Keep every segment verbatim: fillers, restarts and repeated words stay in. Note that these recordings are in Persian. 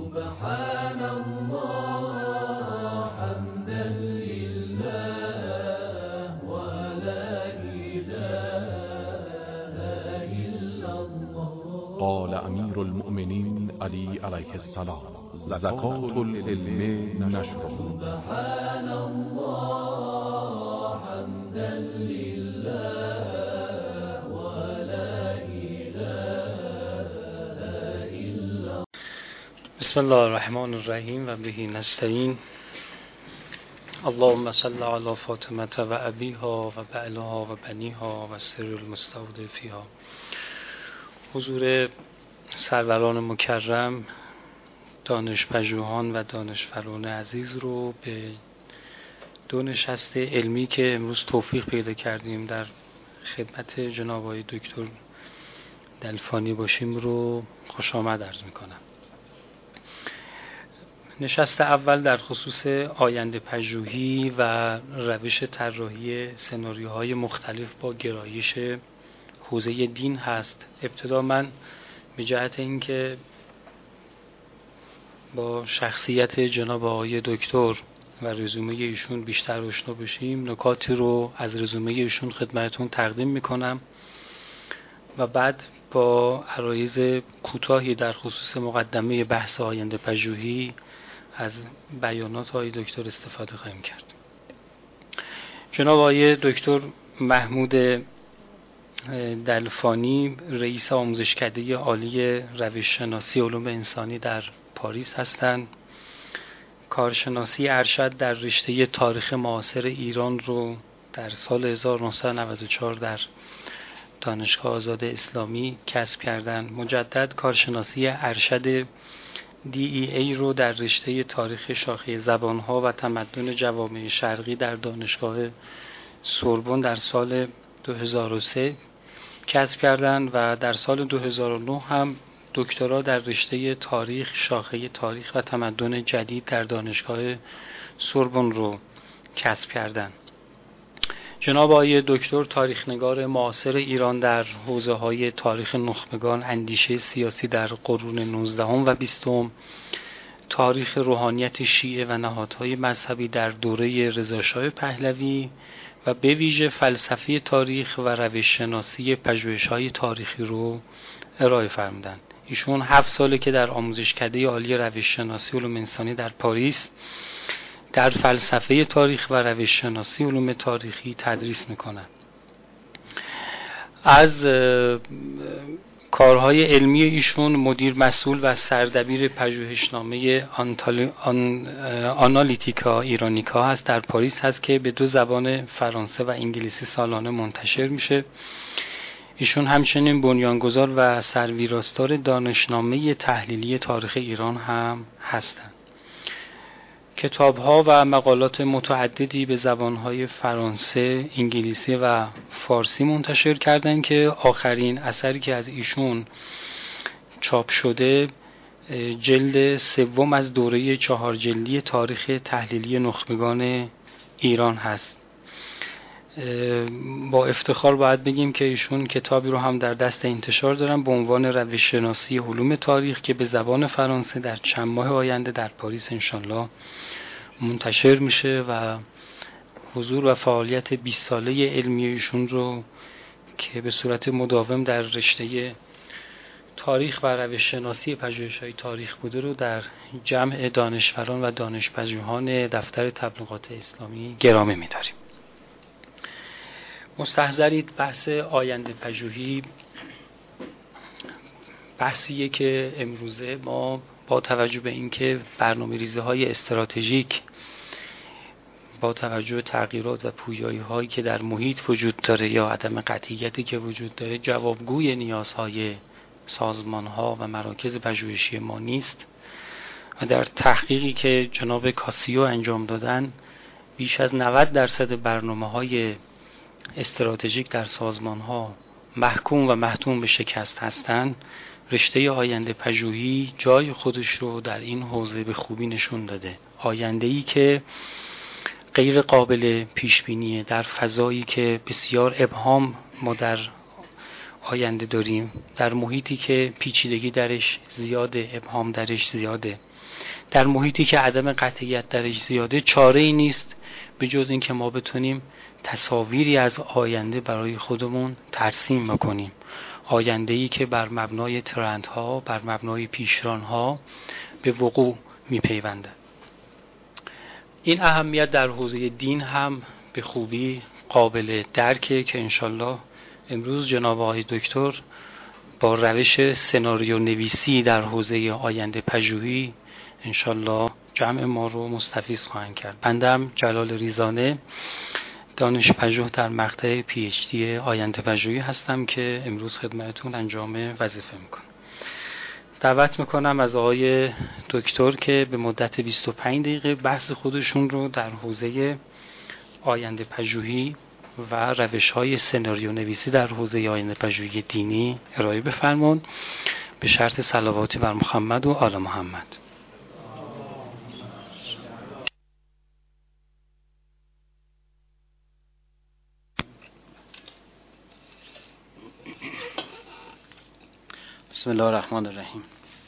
سبحان الله حمدا لله ولا إله إلا الله. قال امیر المؤمنین علی علیه السلام: زکات العلم نشره. سبحان الله حمدا لله ولا إله إلا. بسم الله الرحمن الرحیم و به نستعین. اللهم صل علی فاطمه و ابیها و بعلها و بنیها و سر المستودع فیها. حضور سروران مکرم، دانشپژوهان و دانشوران عزیز رو به دو نشست علمی که امروز توفیق پیدا کردیم در خدمت جناب آقای دکتر دلفانی باشیم رو خوش آمد عرض میکنم. نشست اول در خصوص آینده پژوهی و روش طراحی سناریوهای مختلف با گرایش حوزه دین هست. ابتدا من به جهت اینکه با شخصیت جناب آقای دکتر و رزومه ایشون بیشتر آشنا بشیم، نکاتی رو از رزومه ایشون خدمتتون تقدیم میکنم و بعد با عرایض کوتاهی در خصوص مقدمه بحث آینده پژوهی از بیانات آقای دکتر استفاده خواهیم کرد. جناب آقای دکتر محمود دلفانی رئیس آموزشکده عالی روش شناسی علوم انسانی در پاریس هستند. کارشناسی ارشد در رشته تاریخ معاصر ایران رو در سال هزار و نهصد و نود و چهار در دانشگاه آزاد اسلامی کسب کردند. مجدد کارشناسی ارشد دی ای ای رو در رشته تاریخ شاخه زبانها و تمدن جوامع شرقی در دانشگاه سوربن در سال دو هزار و سه کسب کردند و در سال دو هزار و نه هم دکترا در رشته تاریخ شاخه تاریخ و تمدن جدید در دانشگاه سوربن رو کسب کردند. جناب آقای دکتر تاریخ‌نگار معاصر ایران در حوزه‌های تاریخ نخبگان، اندیشه سیاسی در قرون نوزدهم و بیستم، تاریخ روحانیت شیعه و نهادهای مذهبی در دوره رضاشاه پهلوی و به ویژه فلسفه تاریخ و روش شناسی پژوهش‌های تاریخی رو ارائه فرمودند. ایشون هفت ساله که در آموزشکده عالی روش شناسی علوم انسانی در پاریس در فلسفه تاریخ و روش شناسی علوم تاریخی تدریس میکنند. از کارهای علمی ایشون مدیر مسئول و سردبیر پژوهشنامه آن... آنالیتیکا ایرانیکا هست در پاریس هست که به دو زبان فرانسه و انگلیسی سالانه منتشر میشه. ایشون همچنین بنیانگذار و سرویراستار دانشنامه تحلیلی تاریخ ایران هم هستند. کتاب‌ها و مقالات متعددی به زبان‌های فرانسه، انگلیسی و فارسی منتشر کردند که آخرین اثری که از ایشون چاپ شده جلد سوم از دوره چهار جلدی تاریخ تحلیلی نخبگان ایران هست. با افتخار باید بگیم که ایشون کتابی رو هم در دست انتشار دارن به عنوان روش شناسی علوم تاریخ که به زبان فرانسه در چند ماه آینده در پاریس انشالله منتشر میشه و حضور و فعالیت بیست ساله علمی ایشون رو که به صورت مداوم در رشته تاریخ و روش شناسی پژوهش‌های تاریخ بوده رو در جمع دانشوران و دانشپژوهان دفتر تبلیغات اسلامی گرامی می‌داریم. مستحضرید بحث آینده پژوهی بحثیه که امروزه ما با توجه به اینکه برنامه‌ریزی‌های استراتژیک با توجه به تغییرات و پویایی‌هایی که در محیط وجود داره یا عدم قطعیتی که وجود داره جوابگوی نیازهای سازمان‌ها و مراکز پژوهشی ما نیست و در تحقیقی که جناب کاسیو انجام دادن بیش از نود درصد برنامه‌های استراتژیک در سازمان‌ها محکوم و محتوم به شکست هستند. رشته آینده پژوهی جای خودش رو در این حوزه به خوبی نشون داده. آینده‌ای که غیر قابل پیش بینیه در فضایی که بسیار ابهام ما در آینده داریم، در محیطی که پیچیدگی درش زیاده، ابهام درش زیاده، در محیطی که عدم قطعیت درش زیاده، چاره ای نیست به جز این که ما بتونیم تصاویری از آینده برای خودمون ترسیم بکنیم. آینده‌ای که بر مبنای ترندها، بر مبنای پیشرانها به وقوع میپیونده. این اهمیت در حوزه دین هم به خوبی قابل درکه که انشالله امروز جناب آقای دکتر با روش سناریو نویسی در حوزه آینده پژوهی انشالله جمع ما رو مستفیض خواهند کرد. بندم جلال ریزانه، دانش پژوه در مقطع پی اچ دی آینده پژوهی هستم که امروز خدمتتون انجام وظیفه میکنم. دعوت میکنم از آقای دکتر که به مدت بیست و پنج دقیقه بحث خودشون رو در حوزه آینده پژوهی و روش‌های سناریو نویسی در حوزه آینده پژوهی دینی ارائه بفرمون، به شرط صلواتی بر محمد و آل محمد. بسم الله الرحمن الرحیم.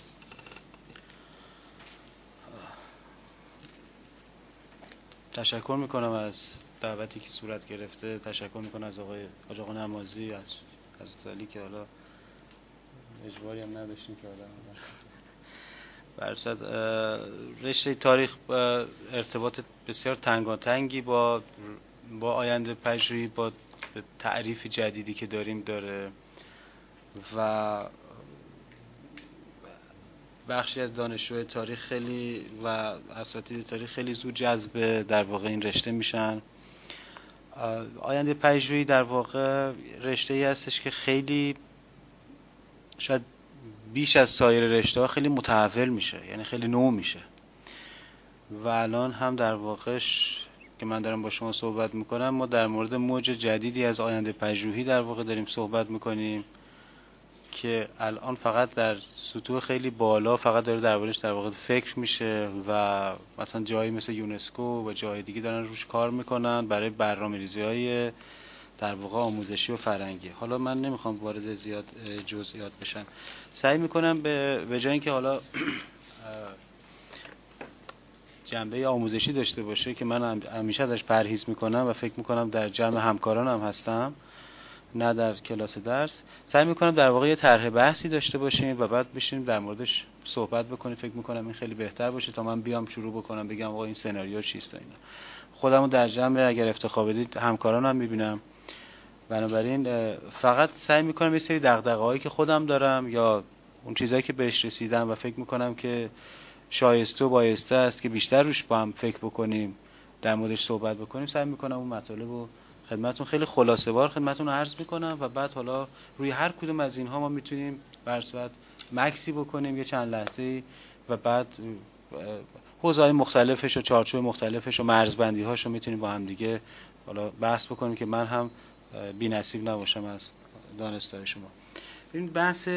تشکر میکنم از دعوتی که صورت گرفته، تشکر میکنم از آقای حاج آقا نمازی، از از علی که حالا اجباری هم نداشتیم که آدم برصد رشته تاریخ ارتباط بسیار تنگاتنگی با با آینده پژوهی، با تعریف جدیدی که داریم داره و بخشی از دانشجوی تاریخ خیلی و اساتید تاریخ خیلی زود جذب در واقع این رشته میشن. آینده پژوهی در واقع رشته‌ای هستش که خیلی شاید بیش از سایر رشته‌ها خیلی متحول میشه، یعنی خیلی نو میشه و الان هم در واقعش که من دارم با شما صحبت میکنم، ما در مورد موج جدیدی از آینده پژوهی در واقع داریم صحبت میکنیم که الان فقط در سطوح خیلی بالا فقط داره دربارش در واقع فکر میشه و مثلا جایی مثل یونسکو و جای دیگه دارن روش کار میکنن برای برنامه‌ریزی‌های در واقع آموزشی و فرهنگی. حالا من نمیخوام وارد زیاد جزئیات بشم، سعی میکنم به به جای اینکه حالا جنبه آموزشی داشته باشه که من همیشه ازش پرهیز میکنم و فکر میکنم در جمع همکارانم هستم نه در کلاس درس، سعی میکنم در واقع یه طرح بحثی داشته باشیم و بعد بشیم در موردش صحبت بکنیم. فکر میکنم این خیلی بهتر باشه تا من بیام شروع بکنم بگم آقا این سناریو چیست اینا. خودمو در جمع اگر افتخار بدید همکارانم میبینم، بنابراین فقط سعی میکنم یه سری دغدغه‌هایی که خودم دارم یا اون چیزایی که بهش رسیدم و فکر میکنم که شایسته و بایسته است که بیشتر روش با هم فکر بکنیم، در موردش صحبت بکنیم، سعی میکنم اون مطالب رو خدمتتون خیلی خلاصه وار خدمتتون عرض میکنم و بعد حالا روی هر کدوم از اینها ما میتونیم بر صورت مکسی بکنیم یه چند لحظه‌ای و بعد حوزه‌های مختلفش و چارچوب مختلفش و مرزبندی‌هاش رو میتونیم با هم دیگه حالا بحث بکنیم که من هم بی‌نصیب نباشم از دانستای شما. این بحث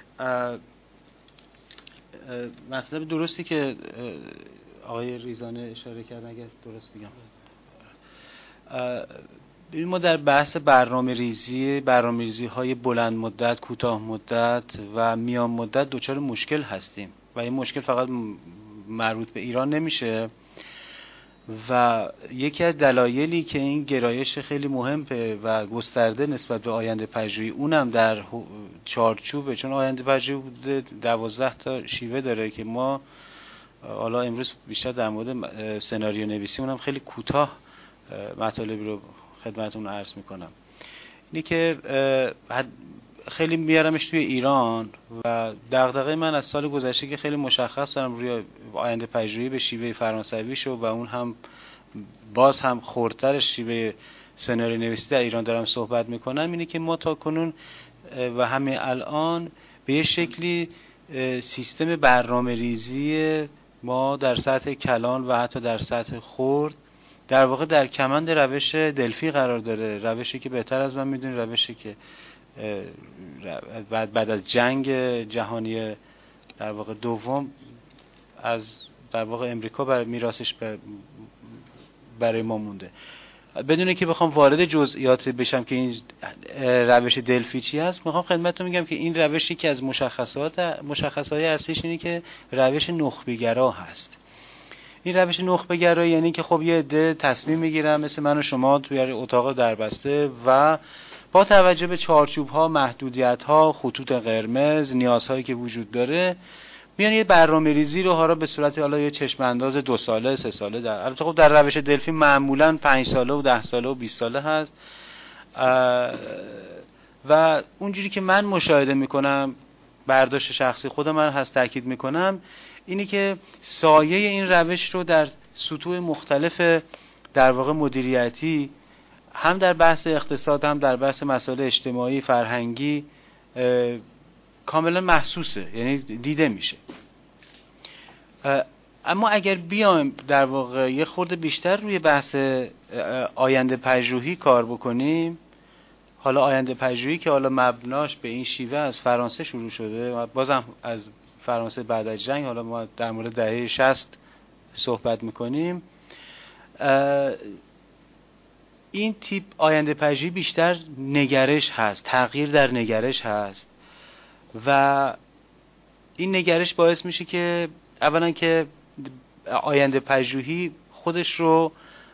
مطلب درستی که آقای ریزانه اشاره کردن اگر درست بگم، ببین ما در بحث برنامه ریزی برنامه ریزی های بلند مدت، کوتاه مدت و میان مدت دچار مشکل هستیم و این مشکل فقط مربوط به ایران نمیشه و یکی از دلایلی که این گرایش خیلی مهمه و گسترده نسبت به آینده پژوهی اونم در چارچوبه، چون آینده پژوهی بوده دوازده تا شیوه داره که ما حالا امروز بیشتر در مورد سناریو نویسی اونم خیلی کوتاه مطالبی رو خدمتتون عرض میکنم. اینی که خیلی میارمش توی ایران و دغدغه من از سال گذشته که خیلی مشخص دارم روی آینده پژوهی به شیوه فرانسوی شو و اون هم باز هم خردتر شیوه سناریو نویسی در ایران دارم صحبت میکنم، اینه که ما تا کنون و همه الان به یه شکلی سیستم برنامه ریزی ما در سطح کلان و حتی در سطح خرد در واقع در کمند روش دلفی قرار داره، روشی که بهتر از من میدونی، روشی که بعد بعد از جنگ جهانی در واقع دوم از در واقع امریکا برای میراثش برای ما مونده. بدون که بخوام وارد جزئیات بشم که این روش دلفی چی هست، میخوام خدمتتون میگم که این روشی که از مشخصات مشخصات اصلیش اینه که روش نخبه‌گرا هست. این روش نخبه‌گرا یعنی که خب یه عده تصمیم میگیرن مثل من و شما توی اتاق دربسته و با توجه به چارچوب‌ها، محدودیت‌ها، خطوط قرمز، نیازهایی که وجود داره میان یه برنامه‌ریزی رو حالا به صورت حالا یه چشم انداز دو ساله، سه ساله در البته خب در روش دلفی معمولاً پنج ساله و ده ساله و بیست ساله هست و اونجوری که من مشاهده میکنم، برداشت شخصی خود من هست، تاکید میکنم اینی که سایه این روش رو در سطوح مختلف در واقع مدیریتی، هم در بحث اقتصاد هم در بحث مسائل اجتماعی فرهنگی کاملا محسوسه، یعنی دیده میشه. اما اگر بیایم در واقع یه خورده بیشتر روی بحث آینده پژوهی کار بکنیم، حالا آینده پژوهی که حالا مبناش به این شیوه از فرانسه شروع شده و بازم از فرانسه بعد از جنگ، حالا ما در مورد دهه شصت صحبت میکنیم، این تیپ آینده پژوهی بیشتر نگرش هست، تغییر در نگرش هست و این نگرش باعث میشه که اولا که آینده پژوهی خودش رو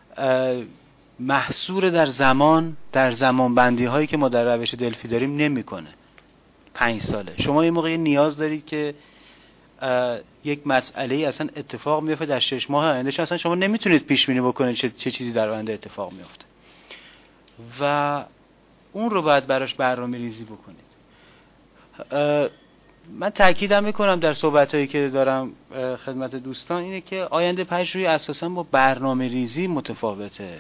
محصور در زمان، در زمان بندی هایی که ما در روش دلفی داریم نمیکنه. پنج ساله شما یه موقعی نیاز دارید که یک مسئله اصلا اتفاق میفته در شش ماه آینده، اصلا شما نمیتونید پیش بینی بکنید چه, چه چیزی در آینده اتفاق میفته و اون رو باید براش برنامه ریزی بکنید. من تاکیدم میکنم در صحبتایی که دارم خدمت دوستان اینه که آینده پژوهی اساسا با برنامه ریزی متفاوته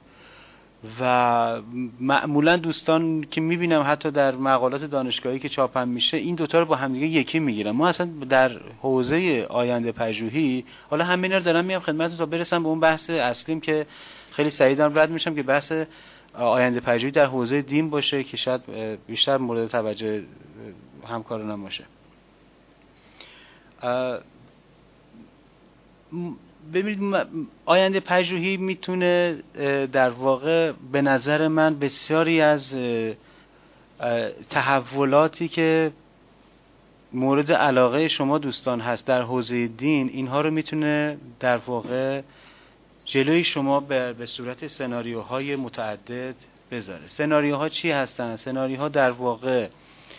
و معمولا دوستان که میبینم حتی در مقالات دانشگاهی که چاپم میشه این دوتا رو با همدیگه یکی میگیرن. ما اصلا در حوزه آینده پژوهی، حالا همینا رو دارم میام خدمتتون تا برسم به اون بحث اصلیم که خیلی سریعا رد میشم که بحث آینده پژوهی در حوزه دین باشه که شاید بیشتر مورد توجه همکارانم باشه. ببینید آینده پژوهی میتونه در واقع به نظر من بسیاری از تحولاتی که مورد علاقه شما دوستان هست در حوزه دین، اینها رو میتونه در واقع جلوی شما به صورت سناریوهای متعدد بذاره. سناریوها چی هستن؟ سناریوها در واقع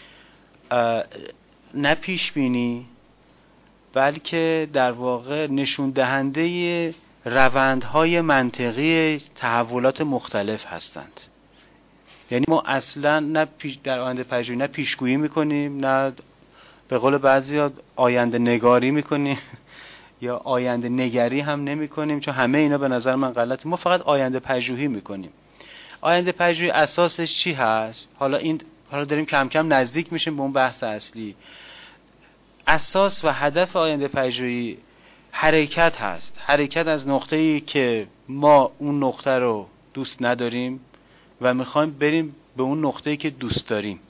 نه پیش بینی بلکه در واقع نشون دهنده روندهای منطقی تحولات مختلف هستند. یعنی ما اصلا نه پیش در آینده پژوهی نه پیشگویی میکنیم، نه به قول بعضیا آینده نگاری میکنیم یا آینده نگری هم نمیکنیم، چون همه اینا به نظر من غلطه. ما فقط آینده پژوهی میکنیم. آینده پژوهی اساسش چی هست؟ حالا این حالا داریم کم کم نزدیک میشیم به اون بحث اصلی. اساس و هدف آینده پژوهی حرکت هست. حرکت از نقطه‌ای که ما اون نقطه رو دوست نداریم و میخوایم بریم به اون نقطه‌ای که دوست داریم،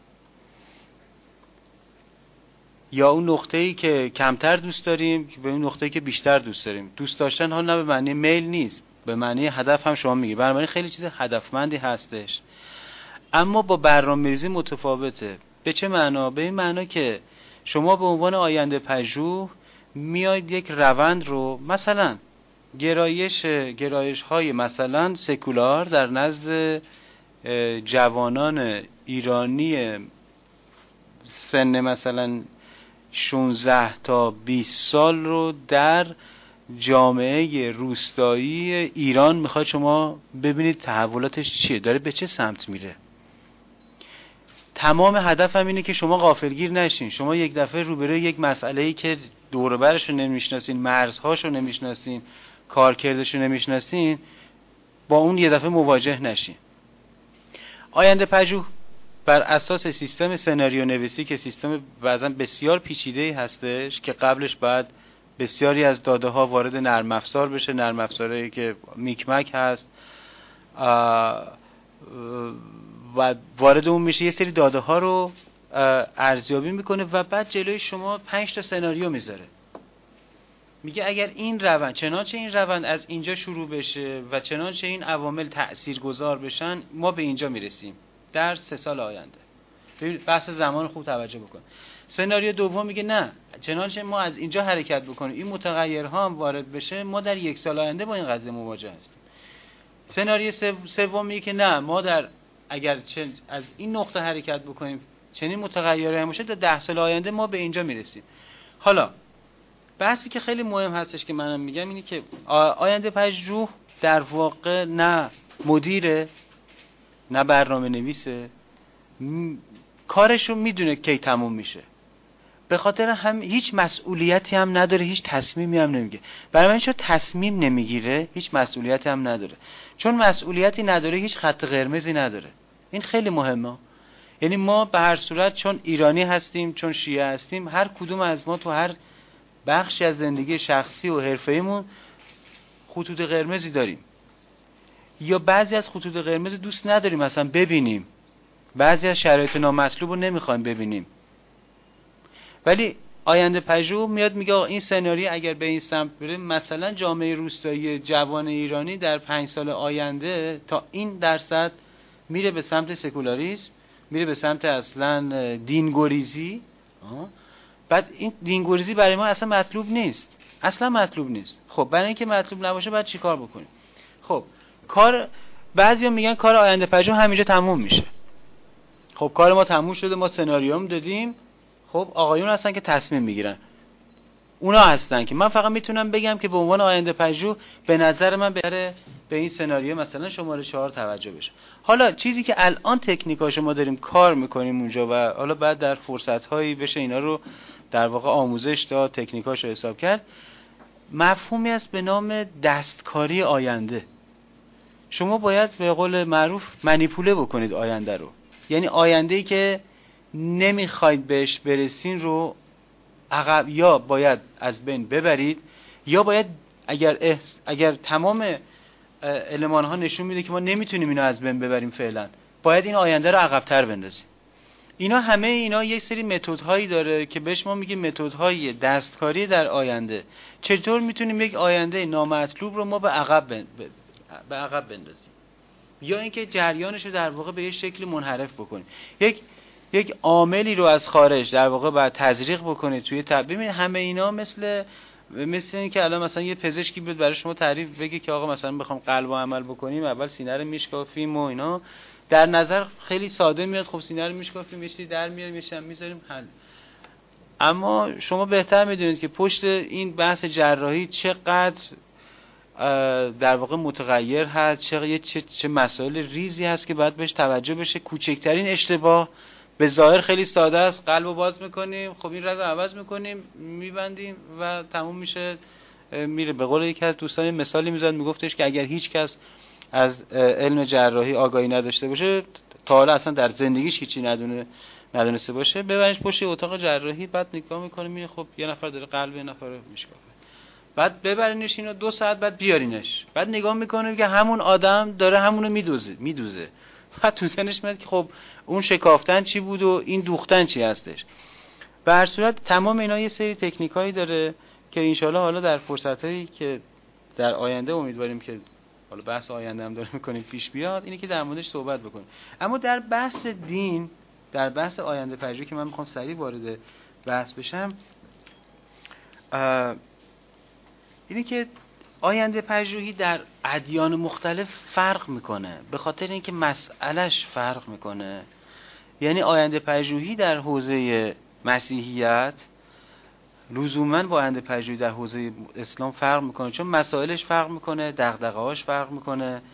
یا اون نقطه‌ای که کمتر دوست داریم به اون نقطه‌ای که بیشتر دوست داریم. دوست داشتن ها نه به معنی میل نیست، به معنی هدف هم شما میگی. بنابراین خیلی چیز هدفمندی هستش، اما با برنامه‌ریزی متفاوته. به چه معنا؟ به این معنا که شما به عنوان آینده پژوه میاید یک روند رو، مثلا گرایش گرایش های مثلا سکولار در نزد جوانان ایرانی سن مثلا شانزده تا بیست سال رو در جامعه روستایی ایران میخواد شما ببینید تحولاتش چیه، داره به چه سمت میره. تمام هدفم اینه که شما غافلگیر نشین. شما یک دفعه روبروی یک مسئله‌ای که دور و برش رو نمیشناسین، مرزهاش رو نمیشناسین، کارکردش رو نمیشناسین، با اون یه دفعه مواجه نشین. آینده پژوه بر اساس سیستم سناریو نویسی که سیستم بعضا بسیار پیچیده‌ای هستش که قبلش باید بسیاری از داده ها وارد نرم افزار بشه، نرم افزاری که میکمک هست و وارد اون میشه، یه سری داده ها رو ارزیابی میکنه و بعد جلوی شما پنج تا سناریو میذاره. میگه اگر این روند، چنانچه این روند از اینجا شروع بشه و چنانچه این عوامل تأثیرگذار بشن، ما به اینجا میرسیم در سه سال آینده. ببینید بحث زمان خوب توجه بکن. سناریو دوم میگه نه، چنانچه ما از اینجا حرکت بکنیم این متغیرها هم وارد بشه، ما در یک سال آینده با این قضیه مواجه هستیم. سناریو سوم میگه که نه، ما در اگر از این نقطه حرکت بکنیم چنین متغیرهایی هم باشه، تا ده سال آینده ما به اینجا میرسیم. حالا بحثی که خیلی مهم هستش که منم میگم اینه که آینده پژوه در واقع نه مدیره نه برنامه نویسه، م... کارشو میدونه کی تموم میشه، به خاطر هم هیچ مسئولیتی هم نداره، هیچ تصمیمی هم نمیگیره. برای من چون تصمیم نمیگیره هیچ مسئولیتی هم نداره، چون مسئولیتی نداره هیچ خط قرمزی نداره. این خیلی مهمه. یعنی ما به هر صورت چون ایرانی هستیم، چون شیعه هستیم، هر کدوم از ما تو هر بخشی از زندگی شخصی و حرفه‌ایمون خطوط قرمزی داریم، یا بعضی از خطوط قرمز دوست نداریم مثلا ببینیم، بعضی از شرایط نامطلوب رو نمیخوایم ببینیم. ولی آینده پژوه میاد میگه این سناریو اگر به این سمت بره، مثلا جامعه روستایی جوان ایرانی در پنج سال آینده تا این درصد میره به سمت سکولاریسم، میره به سمت اصلا دینگریزی. بعد این دینگریزی برای ما اصلا مطلوب نیست، اصلا مطلوب نیست. خب برای اینکه مطلوب نباشه بعد چی کار بکنیم؟ خب کار، بعضیا میگن کار آینده پژوه همینجا تموم میشه. خب کار ما تموم شده، ما سناریوم دادیم، خب آقایون هستن که تصمیم میگیرن، اونا هستن که من فقط میتونم بگم که به عنوان آینده پژوه به نظر من بهتره به این سناریو مثلا شماره چهار توجه بشه. حالا چیزی که الان تکنیکاشو ما داریم کار میکنیم اونجا و حالا بعد در فرصت هایی بشه اینا رو در واقع آموزش داد، تکنیکاشو حساب کرد، مفهومی است به نام دستکاری آینده. شما باید به قول معروف منیپوله بکنید آینده رو، یعنی آینده‌ای که نمیخواید بهش برسین رو عقب یا باید از بین ببرید، یا باید اگر احس... اگر تمام المان ها نشون میده که ما نمیتونیم اینو از بین ببریم فعلا، باید این آینده رو عقب‌تر بندازیم. اینا همه اینا یک سری متدهایی داره که بهش ما میگیم متدهای دستکاری در آینده. چطور میتونیم یک آینده نامطلوب رو ما به عقب بند... به عقب بندازیم، یا اینکه جریانش رو در واقع به یه شکلی منحرف بکنیم. یک یک عاملی رو از خارج در واقع بعد تزریق بکنید توی تبیین. همه اینا مثل مثل این که الان مثلا یه پزشکی بیاد برای شما تعریف بگه که آقا مثلا بخوام قلب عمل بکنیم اول سینه رو میشکافیم و اینا، در نظر خیلی ساده میاد. خب سینه رو میشکافیم، یه چیزی در میاریم، یه چیزی میذاریم، حل. اما شما بهتر میدونید که پشت این بحث جراحی چقدر در واقع متغیر هست، چه چه چه مسائل ریزی هست که باید بهش توجه بشه. کوچکترین اشتباه به ظاهر خیلی ساده است، قلبو باز میکنیم، خب این رگ رو عوض میکنیم، میبندیم و تموم میشه، میره. به قول یکی از دوستان مثالی میزد، میگفتش که اگر هیچ کس از علم جراحی آگاهی نداشته باشه، تا حالا اصلا در زندگیش هیچی ندونه ندونسته باشه، ببرنش پشت اتاق جراحی، بعد نگاه میکنه میگه خب یه نفر داره قلب یه نفر میشکافه، بعد ببرینش اینو دو ساعت بعد بیارینش، بعد نگاه میکنه که همون آدم داره همونو میدوزه میدوزه بعد تو ذهنش میاد که خب اون شکافتن چی بود و این دوختن چی هستش. به هر صورت تمام اینا یه سری تکنیکایی داره که انشالله حالا در فرصتایی که در آینده امیدواریم که حالا بحث آینده هم داره میکنیم پیش بیاد، اینی که در موردش صحبت بکنیم. اما در بحث دین، در بحث آینده پژوهی که من میخوام سریع وارد بحث بشم، اینی که آینده پژوهی در ادیان مختلف فرق میکنه، به خاطر اینکه مسئلهش فرق میکنه. یعنی آینده پژوهی در حوزه مسیحیت لزوماً با آینده پژوهی در حوزه اسلام فرق میکنه، چون مسائلش فرق میکنه، دغدغه‌هاش فرق میکنه.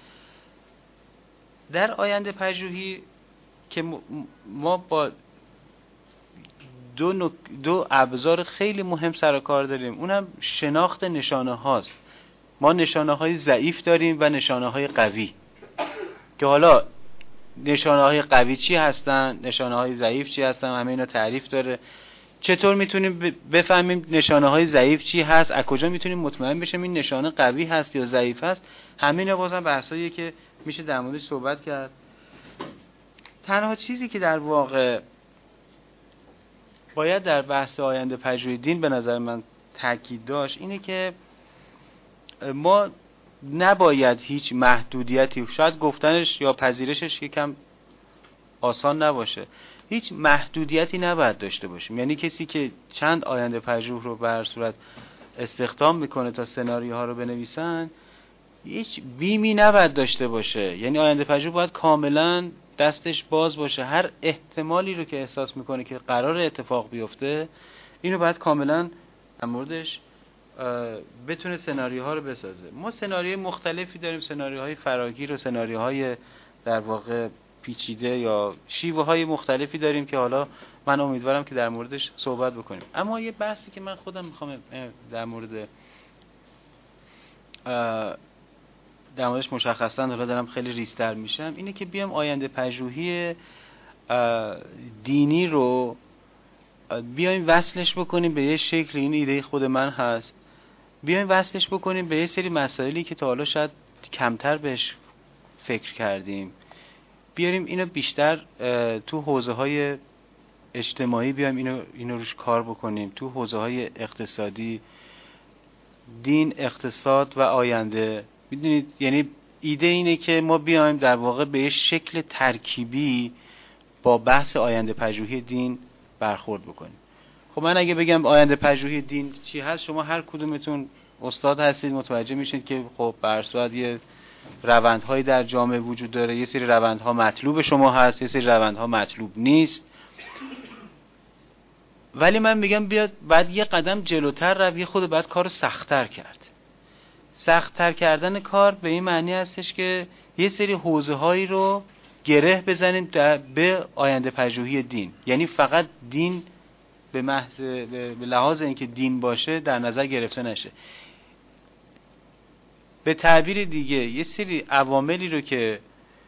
در آینده پژوهی که ما با دو, نک... دو ابزار خیلی مهم سر و کار داریم، اونم شناخت نشانه هاست. ما نشانه های ضعیف داریم و نشانه های قوی، که حالا نشانه های قوی چی هستن، نشانه های ضعیف چی هستن، همه اینا تعریف داره. چطور میتونیم بفهمیم نشانه های ضعیف چی هست، از کجا میتونیم مطمئن بشیم این نشانه قوی هست یا ضعیف هست. همه اینا بازم بحثاییه که میشه در موردش صحبت کرد. تنها چیزی که در واقع باید در بحث آینده پژوهی دین به نظر من تاکید داشت اینه که ما نباید هیچ محدودیتی، شاید گفتنش یا پذیرشش یکم آسان نباشه، هیچ محدودیتی نباید داشته باشیم. یعنی کسی که چند آینده پژوه رو به هر صورت استخدام میکنه تا سناریوها رو بنویسن، هیچ بیمی نباید داشته باشه. یعنی آینده پژوه باید کاملا دستش باز باشه، هر احتمالی رو که احساس میکنه که قرار اتفاق بیفته اینو باید کاملا در موردش بتونه سناریوها رو بسازه. ما سناریوهای مختلفی داریم، سناریوهای فراگیر و سناریوهای در واقع پیچیده یا شیوه های مختلفی داریم که حالا من امیدوارم که در موردش صحبت بکنیم. اما یه بحثی که من خودم میخوام در مورد در موردش مشخصاً حالا دارم خیلی ریزتر میشم اینه که بیام آینده پژوهی دینی رو بیایم وصلش بکنیم به یه شکل، این ایده خود من هست، بیایم وصلش بکنیم به یه سری مسائلی که تا حالا شاید کمتر بهش فکر کردیم، بیاریم اینو بیشتر تو حوزه‌های اجتماعی بیایم اینو اینو روش کار بکنیم، تو حوزه‌های اقتصادی، دین، اقتصاد و آینده. میدونید یعنی ایده اینه که ما بیایم در واقع به یه شکل ترکیبی با بحث آینده پژوهی دین برخورد بکنیم. خب من اگه بگم آینده پژوهی دین چی هست، شما هر کدومتون استاد هستید متوجه میشید که خب به هر صورت یه روندهایی در جامعه وجود داره، یه سری روندها مطلوب شما هست، یه سری روندها مطلوب نیست. ولی من میگم بیاد بعد یه قدم جلوتر رو، یه خود بعد کارو سخت‌تر کرد. سخت‌تر کردن کار به این معنی هستش که یه سری حوزه‌هایی رو گره بزنیم به آینده پژوهی دین. یعنی فقط دین به محض به لحاظ اینکه دین باشه در نظر گرفته نشه. به تعبیر دیگه یه سری عواملی رو که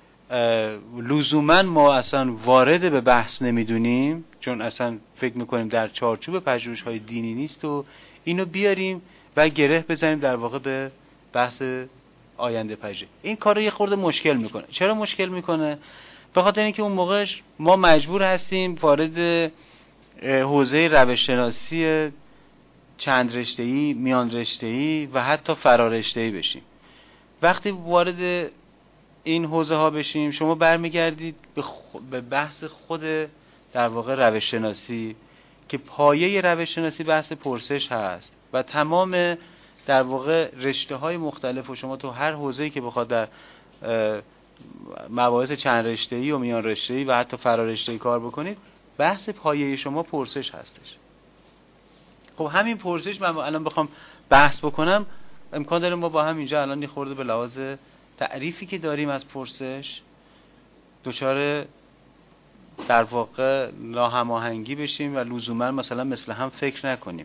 لزوما ما اصلا وارد به بحث نمیدونیم چون اصلا فکر میکنیم در چارچوب پژوهش‌های دینی نیست و اینو بیاریم و گره بزنیم در واقع به بحث آینده پژوهی. این کارو یه خورده مشکل میکنه. چرا مشکل میکنه؟ به خاطر اینکه اون موقعش ما مجبور هستیم وارد حوزه روش‌شناسی چند رشته‌ای، میان رشته‌ای و حتی فرارشته‌ای بشیم. وقتی وارد این حوزه ها بشیم شما برمیگردید به, خ... به بحث خود در واقع روش‌شناسی که پایه روش‌شناسی بحث پرسش هست و تمام در واقع رشته های مختلف و شما تو هر حوزه‌ای که بخواد در مباحث چند رشته‌ای و میان رشته‌ای و حتی فرارشته‌ای کار بکنید، بحث پایه شما پرسش هستش. خب همین پرسش من الان بخوام بحث بکنم امکان داره ما با هم اینجا الان خورده به لحاظ تعریفی که داریم از پرسش دچار در واقع ناهماهنگی بشیم و لزوما مثلا مثل هم فکر نکنیم.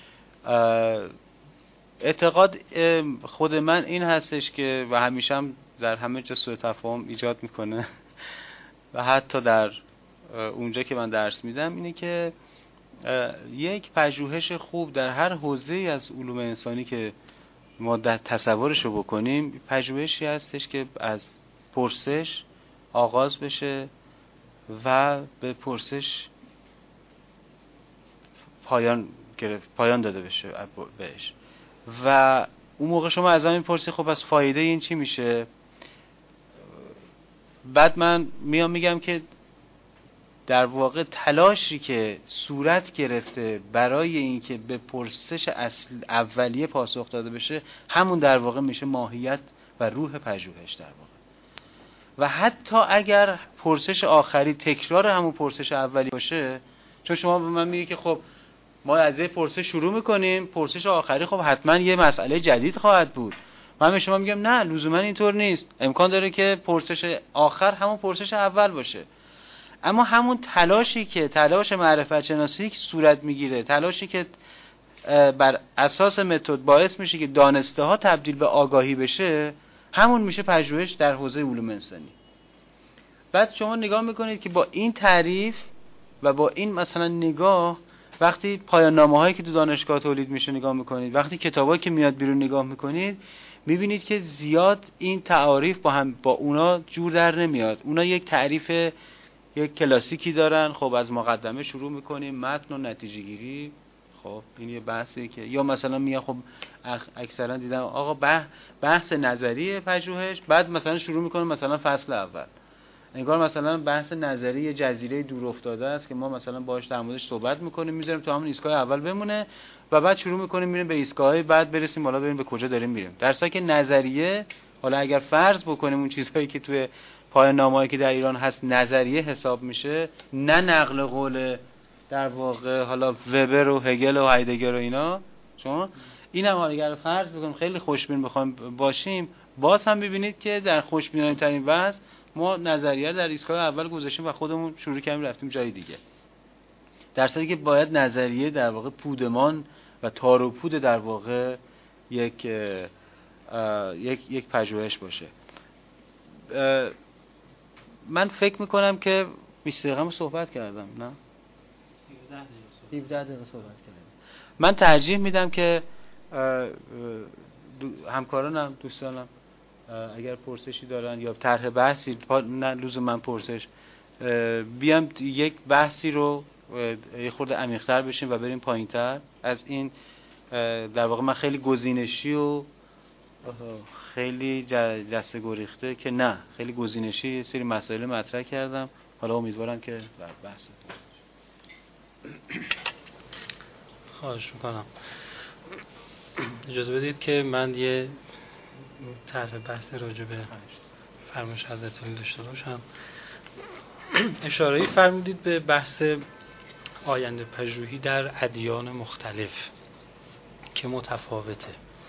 اعتقاد خود من این هستش که و همیشه هم در همه جا سوء تفاهم ایجاد میکنه و حتی در اونجا که من درس میدم اینه که یک پژوهش خوب در هر حوزه‌ای از علوم انسانی که ما در تصورشو بکنیم پژوهشی هستش که از پرسش آغاز بشه و به پرسش پایان گرفت پایان داده بشه بهش و اون موقع شما از همین پرسی خب از فایده این چی میشه. بعد من میام میگم که در واقع تلاشی که صورت گرفته برای اینکه به پرسش اصل اولیه پاسخ داده بشه همون در واقع میشه ماهیت و روح پژوهش در واقع. و حتی اگر پرسش آخری تکرار همون پرسش اولی باشه، چون شما به من میگه که خب ما از یه پرسش شروع میکنیم، پرسش آخری خب حتما یه مسئله جدید خواهد بود. من به شما میگم نه، لزوما اینطور نیست. امکان داره که پرسش آخر همون پرسش اول باشه. اما همون تلاشی که تلاش معرفت شناسی که صورت میگیره، تلاشی که بر اساس متد باعث میشه که دانسته ها تبدیل به آگاهی بشه، همون میشه پژوهش در حوزه علوم انسانی. بعد شما نگاه میکنید که با این تعریف و با این مثلا نگاه وقتی پایان نامه هایی که تو دانشگاه تولید میشه نگاه میکنید، وقتی کتابایی که میاد بیرون نگاه میکنید، میبینید که زیاد این تعاریف با هم با اونا جور در نمیاد. اونا یک تعریف یک کلاسیکی دارن، خب از مقدمه شروع میکنیم، متن و نتیجه گیری، خب این یه بحثی که یا مثلا میگه خب اکثرا دیدم آقا بحث نظری پژوهش، بعد مثلا شروع میکنه مثلا فصل اول انگار مثلا بحث نظری یه جزیره دور افتاده است که ما مثلا باهاش در موردش صحبت میکنیم، میذاریم تو همون ایستگاه اول بمونه و بعد شروع میکنیم میریم به ایستگاه‌های بعد برسیم بالا ببینیم به کجا داریم میریم. در حالی که نظریه، حالا اگر فرض بکنیم اون چیزهایی که توی پایان نامه‌ای که در ایران هست نظریه حساب میشه، نه نقل قول در واقع حالا وبر و هگل و هایدگر و اینا، چون اینم حالا اگر فرض بکنیم خیلی خوشبین بخوایم باشیم، باز هم ببینید که در خوشبینانه ترین وضع ما نظریه در ایستگاه اول گذاشتیم و خودمون شروع کردیم رفتیم جای دیگه. در صورتی که باید نظریه در واقع پودمان و تار و پود در واقع یک یک یک پژوهش باشه. من فکر میکنم که بیست دقیقه صحبت کردم، نه؟ هفده دقیقه صحبت کردم. من ترجیح میدم که همکارانم دوستانم اگر پرسشی دارن یا طرح بحثی، نه لزوم من پرسش، بیام یک بحثی رو یه خورده عمیق‌تر بشیم و بریم پایین‌تر از این. در واقع من خیلی گزینشی و خیلی جسته گریخته که نه، خیلی گزینشی یه سری مسائل مطرح کردم. حالا امیدوارم که در بحث خواهش میکنم. اجازه بدید که من یه طرح بحث راجع به فرمایش حضرت داشته باشم. اشاره‌ای فرمودید به بحث آینده پژوهی در ادیان مختلف که متفاوته.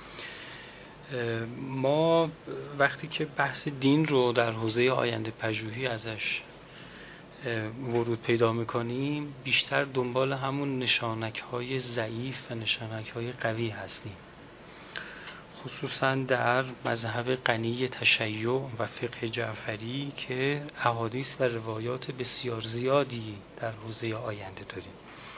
ما وقتی که بحث دین رو در حوزه آینده پژوهی ازش ورود پیدا میکنیم، بیشتر دنبال همون نشانک‌های ضعیف و نشانک‌های قوی هستیم، خصوصا در مذهب غنی تشیع و فقه جعفری که احادیث و روایات بسیار زیادی در حوزه آینده داریم.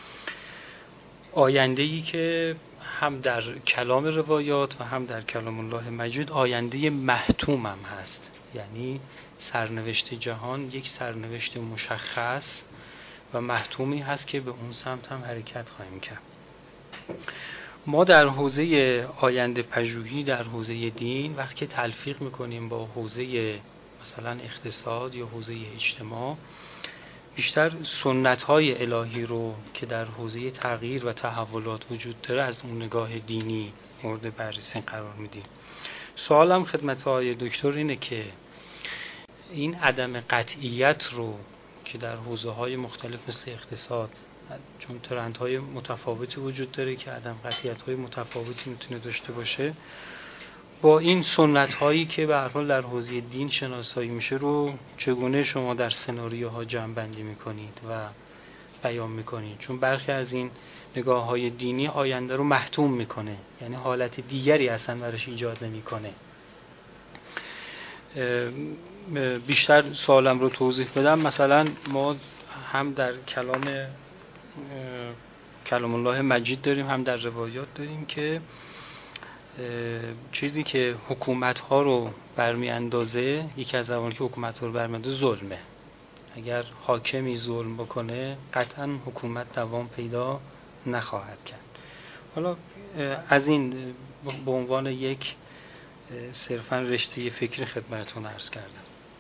آینده‌ای که هم در کلام روایات و هم در کلام الله مجید آینده محتوم هم هست، یعنی سرنوشت جهان یک سرنوشت مشخص و محتومی هست که به اون سمت هم حرکت خواهیم کرد. ما در حوزه آینده پژوهی در حوزه دین وقتی تلفیق میکنیم با حوزه مثلا اقتصاد یا حوزه اجتماع، بیشتر سنت‌های الهی رو که در حوزه تغییر و تحولات وجود داره از اون نگاه دینی مورد بررسی قرار میدیم. سوالم خدمت آقای دکتر اینه که این عدم قطعیت رو که در حوزه‌های مختلف مثل اقتصاد، چون ترندهای متفاوتی وجود داره که عدم قطعیت‌های متفاوتی میتونه داشته باشه، با این سنت‌هایی که به هر حال در حوزه دین شناسایی میشه رو چگونه شما در سناریوها جمع‌بندی میکنید و بیان میکنید؟ چون برخی از این نگاه‌های دینی آینده رو محتوم میکنه، یعنی حالت دیگری اصلا برش ایجاد نمیکنه. بیشتر سوالم رو توضیح بدم. مثلا ما هم در کلام کلام الله مجید داریم، هم در روایات داریم که چیزی که حکومت‌ها رو برمی اندازه، یکی از عواملی که حکومت‌ها رو برمی اندازه ظلمه. اگر حاکمی ظلم بکنه قطعاً حکومت دوام پیدا نخواهد کرد. حالا از این به عنوان یک صرفاً رشته فکری خدمتتون عرض کردم.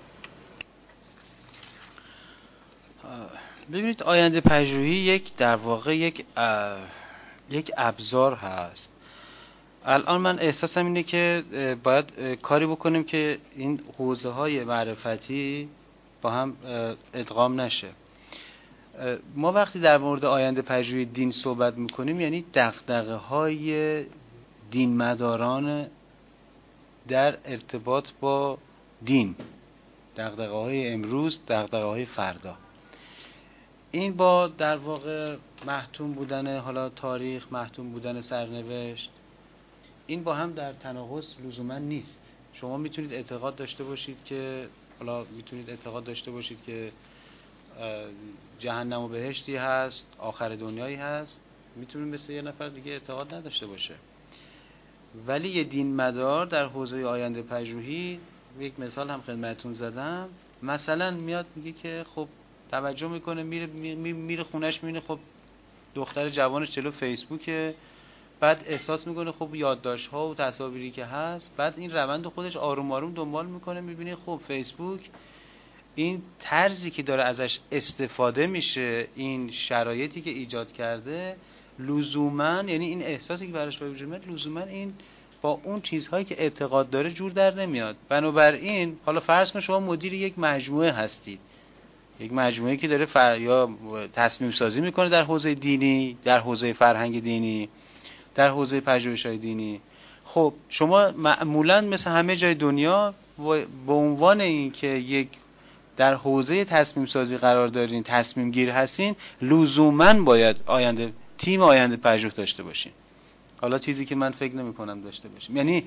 ببینید آینده پژوهی یک در واقع یک یک ابزار هست. الان من احساسم اینه که باید کاری بکنیم که این حوزه های معرفتی با هم ادغام نشه. ما وقتی در مورد آینده پژوهی دین صحبت میکنیم یعنی دغدغه های دین مداران در ارتباط با دین، دغدغه های امروز، دغدغه های فردا. این با در واقع محتوم بودن حالا تاریخ، محتوم بودن سرنوشت، این با هم در تناقض لزوما نیست. شما میتونید اعتقاد داشته باشید که حالا میتونید اعتقاد داشته باشید که جهنم و بهشتی هست، آخر دنیایی هست، میتونید مثل یه نفر دیگه اعتقاد نداشته باشه. ولی یه دین مدار در حوزه آینده پژوهی، یک مثال هم خدمتتون زدم، مثلا میاد میگه که خب توجه میکنه، میره میره خونش، میبینه خب دختر جوانش جلو فیسبوکه، بعد احساس میکنه خب یادداشت‌ها و تصاویری که هست، بعد این روند خودش آروم آروم دنبال میکنه، میبینه خب فیسبوک این طرزی که داره ازش استفاده میشه، این شرایطی که ایجاد کرده لزوما، یعنی این احساسی که براش به وجود میاد لزوما این با اون چیزهایی که اعتقاد داره جور در نمیاد. بنابراین حالا فرض کن شما مدیر یک مجموعه هستید، یک مجموعه که داره فر... یا تصمیم سازی میکنه در حوزه دینی، در حوزه فرهنگ دینی، در حوزه پژوهش‌های دینی. خب شما معمولا مثل همه جای دنیا به عنوان این که یک در حوزه تصمیم سازی قرار دارین، تصمیم گیر هستین، لزوما باید آینده تیم آینده پژوه داشته باشین. حالا چیزی که من فکر نمی کنم داشته باشیم، یعنی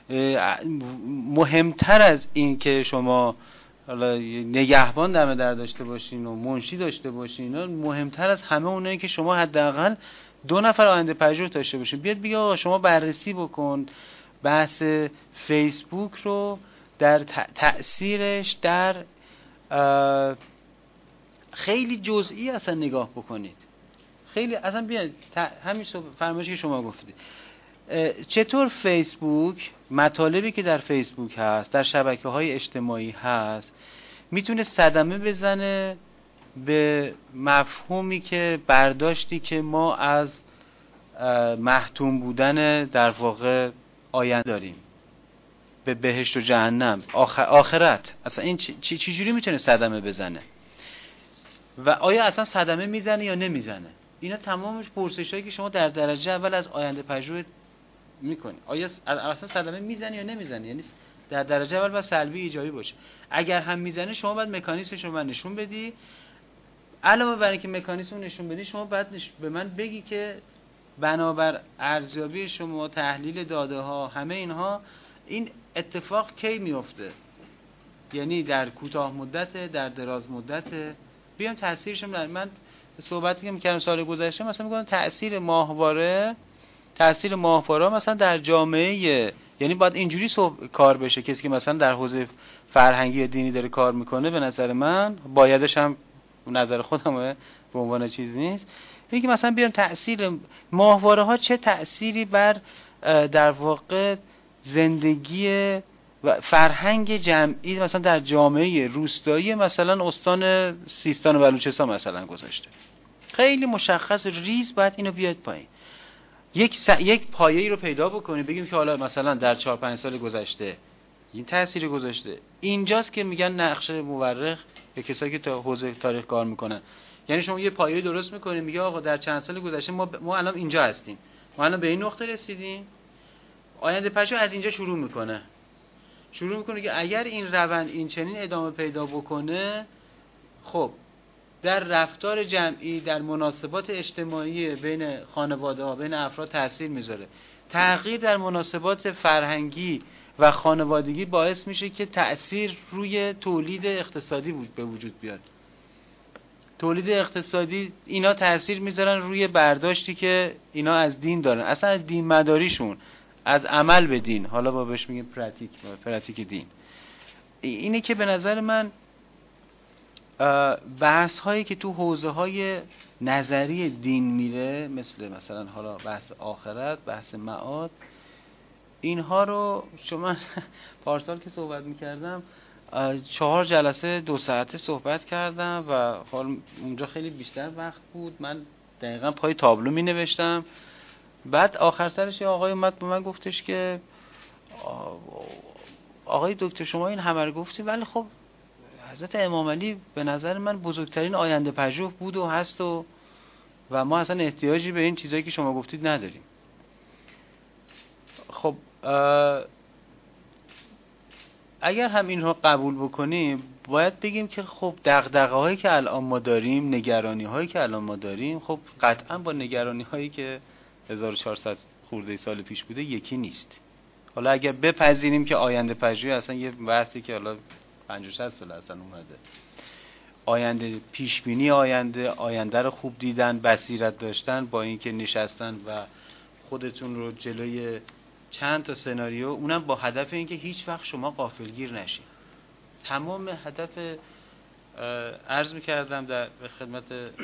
مهمتر از این که شما حالا نگهبان دم در داشته باشین و منشی داشته باشین، مهمتر از همه اونایی که شما حداقل دو نفر آینده پژوه داشته باشین. بیاد بگه آقا شما بررسی بکن بحث فیسبوک رو در تأثیرش در خیلی جزئی اصلا نگاه بکنید، خیلی اصلا بیاد همین فرمایشی که شما گفتید، چطور فیسبوک، مطالبی که در فیسبوک هست، در شبکه‌های اجتماعی هست، میتونه صدمه بزنه به مفهومی که برداشتی که ما از محتوم بودن در واقع آینده داریم، به بهشت و جهنم، آخر آخرت. اصلا این چی چی جوری میتونه صدمه بزنه و آیا اصلا صدمه میزنه یا نمیزنه؟ اینا تمامش پرسشایی که شما در درجه اول از آینده پژوه میکنی. آیا اصلا صدمه میزنه یا نمیزنه؟ یعنی در درجه اول باید سلبی ایجابی باشه. اگر هم میزنه شما باید مکانیزمش رو من نشون بدی. علاوه بر اینکه مکانیزم رو نشون بدی، شما باید نش... به من بگی که بنابر ارزیابی شما، تحلیل داده ها، همه اینها، این اتفاق کی میفته؟ یعنی در کوتاه مدت، در دراز مدت، بیام تاثیرش. من صحبتی که میکردم سال گذشته مثلا میگم تاثیر ماهواره، تاثیر ماهواره مثلا در جامعه، یعنی باید اینجوری کار بشه. کسی که مثلا در حوزه فرهنگی یا دینی داره کار میکنه، به نظر من بایدش هم نظر خودمه، به عنوان چیز نیست، اینکه مثلا بیام تاثیر ماهواره ها چه تأثیری بر در واقع زندگی و فرهنگ جمعی مثلا در جامعه روستایی مثلا استان سیستان و بلوچستان مثلا گذاشته. خیلی مشخص ریز باید اینو بیاد پایین. یک س... یک پایه‌ای رو پیدا بکنیم، بگیم که حالا مثلا در چهار پنج سال گذشته این تأثیر گذاشته. اینجاست که میگن نقش مورخ به کسایی که تا حوزه تاریخ کار میکنن، یعنی شما یه پایه‌ای درست میکنید، میگه آقا در چند سال گذشته ما ب... ما الان اینجا هستیم، ما الان به این نقطه رسیدیم. آینده پژوه از اینجا شروع میکنه شروع میکنه که اگر این روند این چنین ادامه پیدا بکنه، خب در رفتار جمعی، در مناسبات اجتماعی بین خانواده ها، بین افراد تأثیر میذاره. تغییر در مناسبات فرهنگی و خانوادگی باعث میشه که تأثیر روی تولید اقتصادی بود به وجود بیاد. تولید اقتصادی، اینا تأثیر میذارن روی برداشتی که اینا از دین دارن، اصلا از دین مداریشون، از عمل به دین، حالا با بهش میگیم پراتیک، پراتیک دین. اینه که به نظر من بحث هایی که تو حوزه های نظری دین میره، مثل مثلا حالا بحث آخرت، بحث معاد، اینها رو شما پارسال که صحبت میکردم چهار جلسه دو ساعته صحبت کردم و حال اونجا خیلی بیشتر وقت بود. من دقیقا پای تابلو می نوشتم. بعد آخر سرش یه آقای اومد به من گفتش که آقای دکتر شما این همه رو گفتی، ولی خب حضرت امام علی به نظر من بزرگترین آینده پژوه بود و هست و و ما اصلا احتیاجی به این چیزایی که شما گفتید نداریم. خب اگر هم این رو قبول بکنیم، باید بگیم که خب دغدغه هایی که الان ما داریم، نگرانی هایی که الان ما داریم، خب قطعا با نگرانی هایی که هزار و چهارصد خورده سال پیش بوده یکی نیست. حالا اگر بپذیریم که آینده پژوهی اصلا یه بحثی که حالا پنجاه شصت سال اصلا اومده، آینده پیش بینی، آینده آینده رو خوب دیدن، بصیرت داشتن، با اینکه نشستن و خودتون رو جلوی چند تا سناریو، اونم با هدف اینکه هیچ وقت شما غافلگیر نشید. تمام هدف عرض می‌کردم در خدمت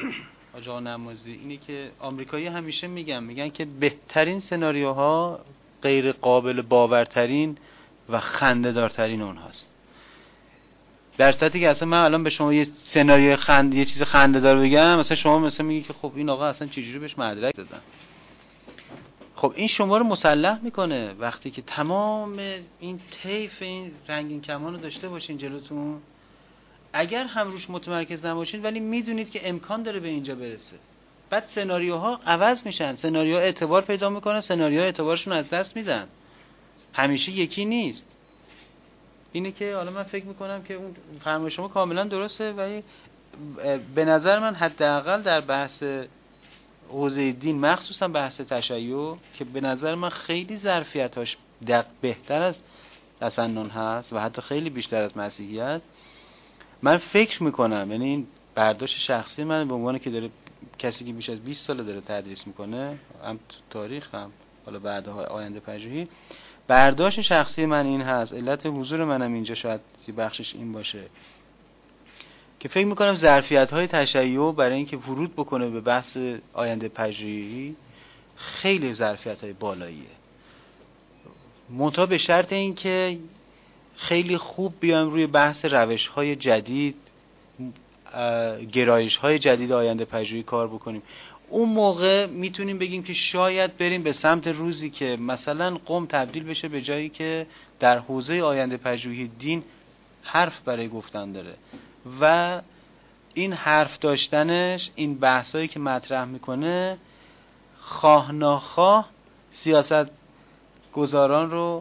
آقا نمازی اینه که آمریکایی همیشه میگن میگن که بهترین سناریوها غیر قابل باورترین و خنده‌دارترین اونهاست. در صورتی که اصلا من الان به شما یه سناریوی خند یه چیز خنده‌دار بگم، مثلا شما مثلا میگی که خب این آقا اصلا چجوری بهش مدرک دادن. خب این شما رو مسلح میکنه وقتی که تمام این طیف این رنگین کمان رو داشته باشین جلوتون، اگر هم روش متمرکز نباشین ولی میدونید که امکان داره به اینجا برسه. بعد سناریوها عوض میشن، سناریوها اعتبار پیدا میکنن، سناریوها اعتبارشون از دست میدن، همیشه یکی نیست. اینه که حالا من فکر میکنم که اون فرمایش شما کاملا درسته، ولی به نظر من حداقل در بحث حوزه دین، مخصوصا بحث تشیع که به نظر من خیلی ظرفیتاش دق بهتر از تسنن هست و حتی خیلی بیشتر از مسیحیت، من فکر میکنم، یعنی این برداشت شخصی من به عنوان که داره کسی که بیش از بیست ساله داره تدریس میکنه، هم تو تاریخ هم حالا بعدها آینده پژوهی، برداشت شخصی من این هست، علت حضور منم اینجا شاید یه بخشش این باشه که فکر میکنم ظرفیت‌های تشیع برای اینکه ورود بکنه به بحث آینده پژوهی خیلی ظرفیت‌های بالاییه، منتها به شرط اینکه خیلی خوب بیایم روی بحث روش‌های جدید، گرایش‌های جدید آینده پژوهی کار بکنیم. اون موقع میتونیم بگیم که شاید بریم به سمت روزی که مثلا قم تبدیل بشه به جایی که در حوزه آینده پژوهی دین حرف برای گفتن داره و این حرف داشتنش، این بحثایی که مطرح میکنه، خواه ناخواه سیاست گذاران رو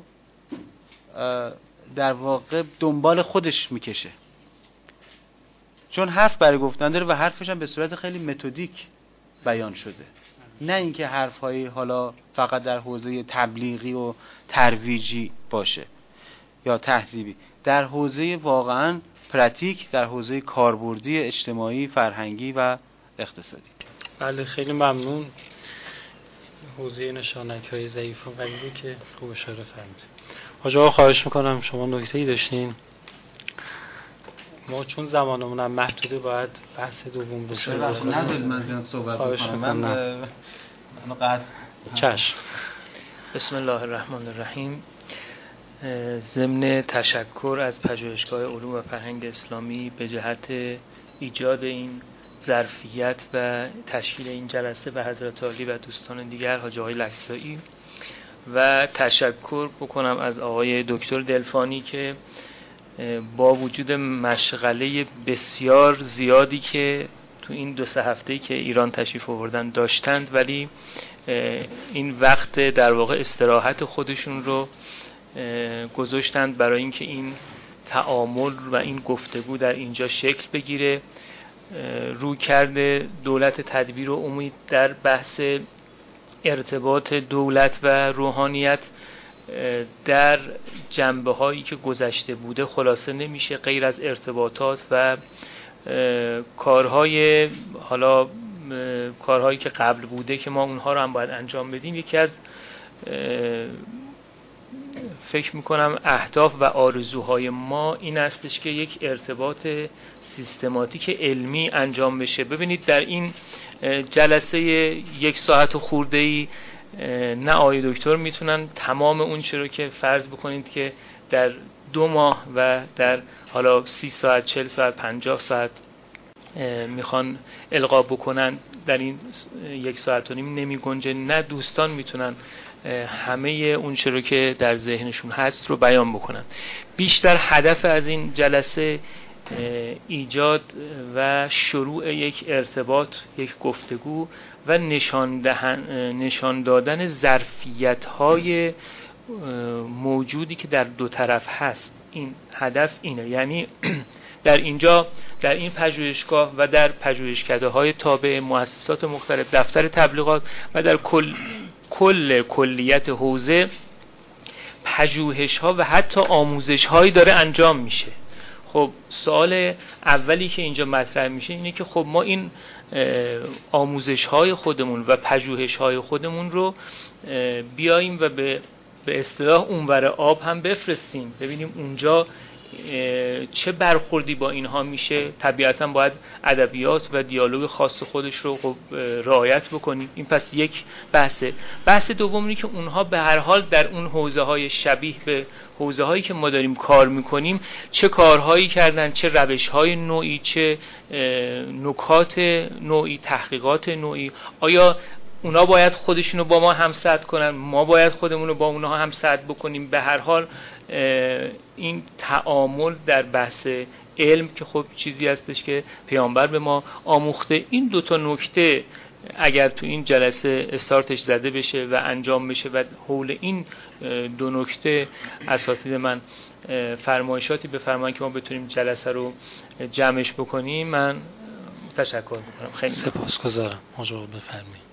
در واقع دنبال خودش میکشه، چون حرف برای گفتن داره و حرفش هم به صورت خیلی متدیک بیان شده، نه اینکه حرف‌های حالا فقط در حوزه تبلیغی و ترویجی باشه یا تهذیبی، در حوزه واقعاً پراتیک، در حوزه کاربردی اجتماعی، فرهنگی و اقتصادی. بله خیلی ممنون. حوزه نشانک‌های ضعیف و قوی که خوب اشاره فرمودید. حاج آقا خواهش میکنم شما نکته‌ای داشتین؟ ما چون زمانمون هم محدوده باید بحث دوم بشه. نذارید من زیاد صحبت کنم. من منو قطع. چشم. بسم الله الرحمن الرحیم. ضمن تشکر از پژوهشگاه علوم و فرهنگ اسلامی به جهت ایجاد این ظرفیت و تشکیل این جلسه به حضرت عالی و دوستان دیگر حاج آقای لکسایی و تشکر بکنم از آقای دکتر دلفانی که با وجود مشغله بسیار زیادی که تو این دو سه هفته‌ای که ایران تشریف آوردن داشتند، ولی این وقت در واقع استراحت خودشون رو گذاشتند برای اینکه این تعامل و این گفتگو در اینجا شکل بگیره. رویکرد دولت تدبیر و امید در بحث ارتباط دولت و روحانیت در جنبه هایی که گذشته بوده خلاصه نمیشه غیر از ارتباطات و کارهای حالا کارهایی که قبل بوده که ما اونها رو هم باید انجام بدیم. یکی از فکر میکنم اهداف و آرزوهای ما این استش که یک ارتباط سیستماتیک علمی انجام بشه. ببینید در این جلسه یک ساعت خورده‌ای نه آقای دکتر میتونن تمام اون چیزی رو که فرض بکنید که در دو ماه و در حالا سی ساعت، چل ساعت، پنجاه ساعت میخوان القا بکنن در این یک ساعت و نیم نمی گنجه. نه دوستان میتونن همه اون چیزی رو که در ذهنشون هست رو بیان بکنن. بیشتر هدف از این جلسه ایجاد و شروع یک ارتباط، یک گفتگو و نشان دهن نشان دادن ظرفیت‌های موجودی که در دو طرف هست. این هدف اینه، یعنی در اینجا در این پژوهشگاه و در پژوهشکده‌های تابع مؤسسات مختلف، دفتر تبلیغات و در کل کل کلیت حوزه پژوهش‌ها و حتی آموزش‌هایی داره انجام میشه. خب سوال اولی که اینجا مطرح میشه اینه که خب ما این آموزش‌های خودمون و پژوهش‌های خودمون رو بیاییم و به به اصطلاح اونور آب هم بفرستیم، ببینیم اونجا چه برخوردی با اینها میشه؟ طبیعتا باید ادبیات و دیالوگ خاص خودش رو خب رعایت بکنیم. این پس یک بحثه. بحث دوم اینه که اونها به هر حال در اون حوزه های شبیه به حوزه هایی که ما داریم کار میکنیم چه کارهایی کردن، چه روش های نوعی، چه نکات نوعی، تحقیقات نوعی. آیا اونا باید خودشونو با ما همسد کنن، ما باید خودمون رو با اونها همسد بکنیم؟ به هر حال این تعامل در بحث علم که خب چیزی هستش که پیامبر به ما آموخته، این دوتا نکته اگر تو این جلسه استارتش زده بشه و انجام بشه و حول این دو نکته اساتید من فرمایشاتی بفرمایید که ما بتونیم جلسه رو جمعش بکنیم، من تشکر میکنم. خیلی سپاسگزارم. مجاب بفرمایید.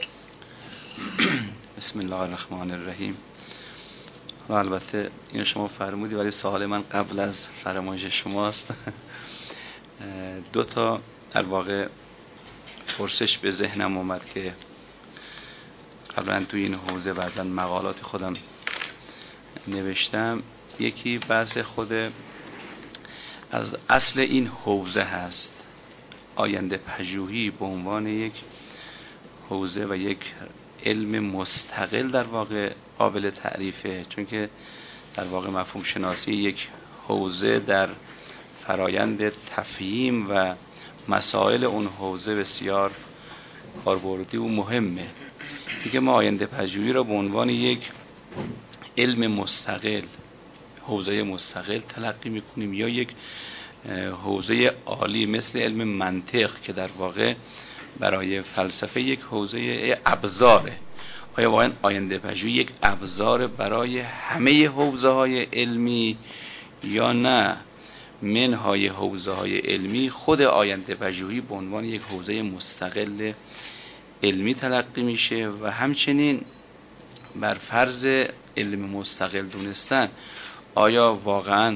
بسم الله الرحمن الرحیم. و البته اینو شما فرمودی ولی سوال من قبل از فرمایش شماست. دو تا در واقع پرسش به ذهنم اومد که قبلا تو این حوزه بعضا مقالات خودم نوشتم. یکی بحث خود از اصل این حوزه هست، آینده پژوهی به عنوان یک حوزه و یک علم مستقل در واقع قابل تعریفه، چون که در واقع مفهوم شناسی یک حوزه در فرایند تفهیم و مسائل اون حوزه بسیار کاربردی و مهمه. دیگه ما آینده پژوهی را به عنوان یک علم مستقل، حوزه مستقل تلقی میکنیم، یا یک حوزه عالی مثل علم منطق که در واقع برای فلسفه یک حوزه ابزاره. آیا واقعا آینده پژوهی یک ابزار برای همه حوزه های علمی یا نه؟ منهای حوزه های علمی خود آینده پژوهی به عنوان یک حوزه مستقل علمی تلقی میشه و همچنین بر فرض علم مستقل دونستن آیا واقعا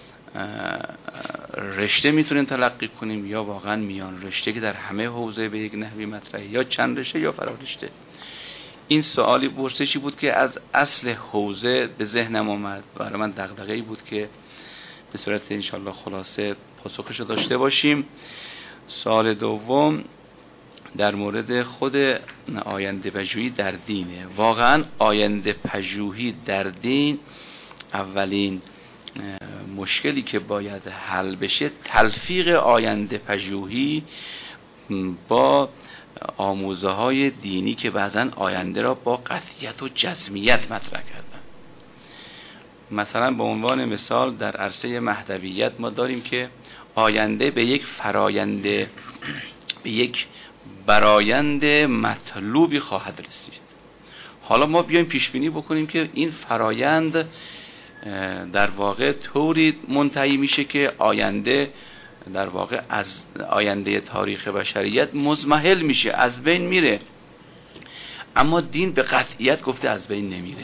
رشته میتونیم تلقی کنیم یا واقعا میان رشته که در همه حوزه به یک نحوی مطرحه، یا چند رشته یا فرا رشته؟ این سوالی پرسشی بود که از اصل حوزه به ذهنم آمد. برای من دغدغه‌ای بود که به صورت انشالله خلاصه پاسخش رو داشته باشیم. سوال دوم در مورد خود آینده پژوهی در دینه. واقعا آینده پژوهی در دین اولین مشکلی که باید حل بشه تلفیق آینده پژوهی با آموزه های دینی که بعضا آینده را با قطعیت و جزمیت مطرح کردن. مثلا به عنوان مثال در عرصه مهدویت ما داریم که آینده به یک فرایند، به یک برایند مطلوبی خواهد رسید. حالا ما بیایم پیش بینی بکنیم که این فرایند در واقع طوری منتهی میشه که آینده در واقع از آینده تاریخ بشریت مضمحل میشه، از بین میره. اما دین به قطعیت گفته از بین نمیره.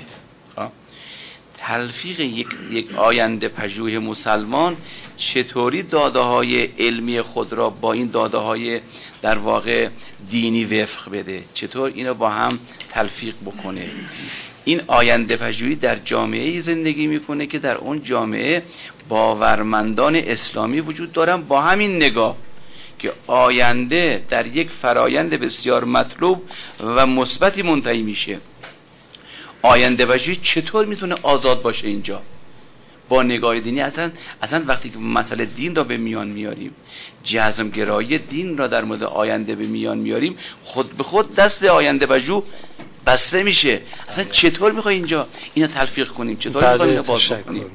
تلفیق یک, یک آینده پژوه مسلمان چطوری داده های علمی خود را با این داده های در واقع دینی وفق بده، چطور اینا با هم تلفیق بکنه؟ این آینده پژوهی در جامعه زندگی میکنه که در اون جامعه باورمندان اسلامی وجود دارن با همین نگاه که آینده در یک فرایند بسیار مطلوب و مثبتی منتهی میشه. آینده پژوهی چطور میتونه آزاد باشه اینجا با نگاه دینی؟ اصلا اصلا وقتی که مسئله دین را به میان میاریم، جزم گرایی دین را در مورد آینده به میان میاریم، خود به خود دست آینده پژوه بسته میشه. اصلا چطور میخوای اینجا اینو تلفیق کنیم؟ چطور میخوای اینو باز کنیم؟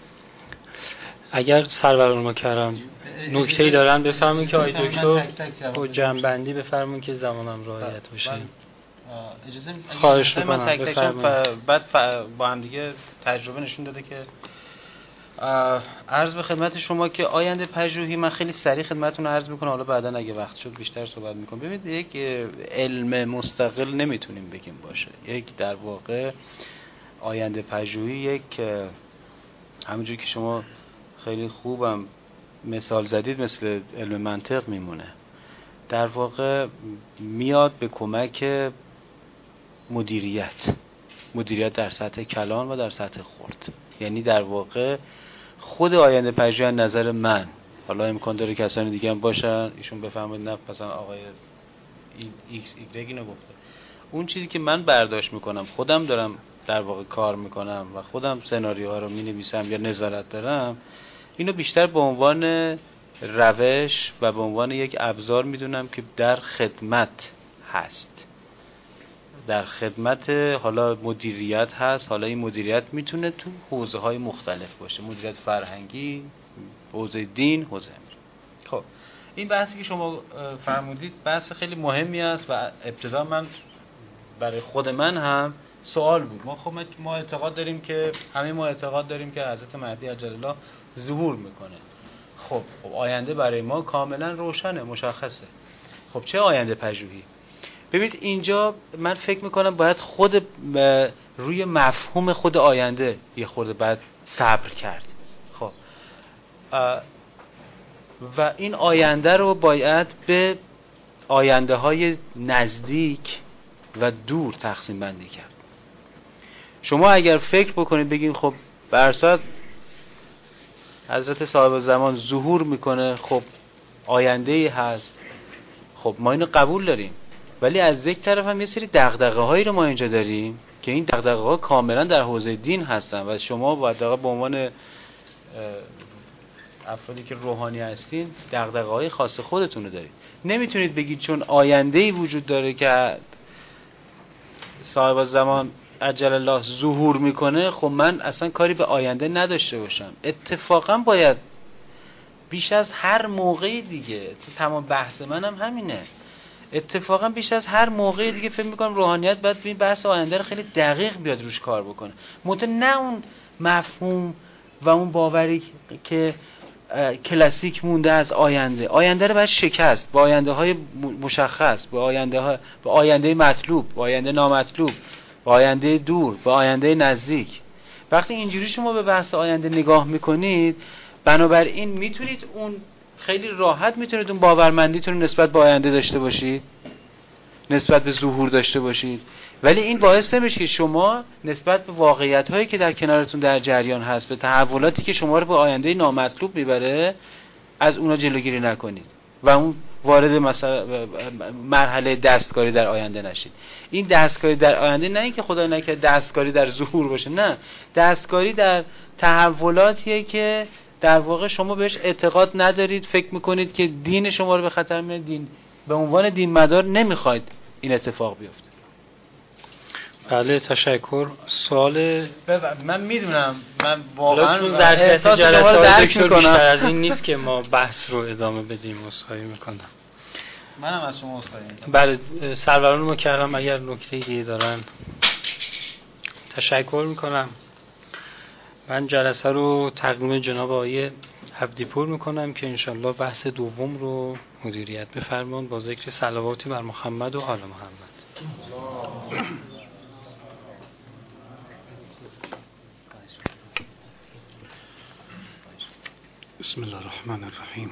اگر سرور مکرم نکته‌ای دارن بفرمایید که آقای دکتر با جنبندی بفرمایید که زمانم رعایت بشه. اجازه خواهش من می‌کنم تک تک بعد با هم دیگه تجربه نشون داده که عرض به خدمت شما که آینده پژوهی، من خیلی سریع خدمتتون عرض میکنم، حالا بعداً اگه وقت شد بیشتر صحبت میکنم. ببینید یک علم مستقل نمیتونیم بگیم باشه. یک در واقع آینده پژوهی یک همونجوری که شما خیلی خوبم مثال زدید مثل علم منطق میمونه. در واقع میاد به کمک مدیریت مدیریت در سطح کلان و در سطح خرد. یعنی در واقع خود آینده پژوهی از نظر من، حالا امکان داره کسانی دیگه هم باشن ایشون بفرمایید، نه مثلا آقای ایکس ایگرگ اینو گفته، اون چیزی که من برداشت میکنم، خودم دارم در واقع کار میکنم و خودم سناریوها رو مینویسم یا نظارت دارم، اینو بیشتر به عنوان روش و به عنوان یک ابزار میدونم که در خدمت هست، در خدمت حالا مدیریت هست. حالا این مدیریت میتونه تو حوزه های مختلف باشه، مدیریت فرهنگی، حوزه دین، حوزه امر. خب این بحثی که شما فرمودید بحث خیلی مهمی است و ابتدا من برای خود من هم سوال بود. ما خب ما اعتقاد داریم که همه ما اعتقاد داریم که حضرت مهدی عجل الله ظهور میکنه. خب خب آینده برای ما کاملا روشنه، مشخصه. خب چه آینده پژوهی؟ ببینید اینجا من فکر میکنم باید خود روی مفهوم خود آینده یه خورده باید صبر کرد. خب و این آینده رو باید به آینده های نزدیک و دور تقسیم بندی کرد. شما اگر فکر بکنید بگین خب برصد حضرت صاحب زمان ظهور میکنه، خب آینده ای هست، خب ما اینو قبول داریم، ولی از یک طرف هم یه سری دغدغه هایی رو ما اینجا داریم که این دغدغه ها کاملا در حوزه دین هستن و شما باید به عنوان افرادی که روحانی هستین دغدغه های خاص خودتون رو دارید. نمیتونید بگید چون آینده ای وجود داره که صاحب زمان عجل الله ظهور میکنه، خب من اصلا کاری به آینده نداشته باشم. اتفاقا باید بیش از هر موقعی دیگه، تمام بحث منم هم همینه، اتفاقا بیش از هر موقعی دیگه فکر میکنم روحانیت باید این بحث آینده رو خیلی دقیق بیاد روش کار بکنه، منتها نه اون مفهوم و اون باوری که کلاسیک مونده از آینده. آینده رو باید شکست با آینده های مشخص، با آینده ها، با آینده مطلوب، با آینده نامطلوب، با آینده دور، با آینده نزدیک. وقتی اینجوری شما به بحث آینده نگاه میکنید، بنابراین میتونید اون خیلی راحت میتونید اون باورمندیتون رو نسبت به آینده داشته باشید، نسبت به ظهور داشته باشید، ولی این باعث نمیشه که شما نسبت به واقعیت هایی که در کنارتون در جریان هست، به تحولاتی که شما رو به آینده نامطلوب میبره، از اونا جلوگیری نکنید و اون وارد مثلا مرحله دستکاری در آینده نشید. این دستکاری در آینده نه اینکه خدای نکرده دستکاری در ظهور باشه، نه، دستکاری در تحولاتیه که در واقع شما بهش اعتقاد ندارید، فکر میکنید که دین شما رو به خطر میاره، دین به عنوان دین مدار نمیخواید این اتفاق بیفته. بله تشکر. سوال من میدونم من واقعا چون ظرفیت جلسه دکتر بیشتر از این نیست که ما بحث رو ادامه بدیم، عذرخواهی میکنم. منم از شما عذرخواهی میکنم. بله سروران مکرم اگر نکته دیگه دارن تشکر میکنم. من جلسه رو تقدیم جناب آقای عبدیپور میکنم که انشالله بحث دوم رو مدیریت بفرمان با ذکر صلواتی بر محمد و آل محمد. بسم الله الرحمن الرحیم.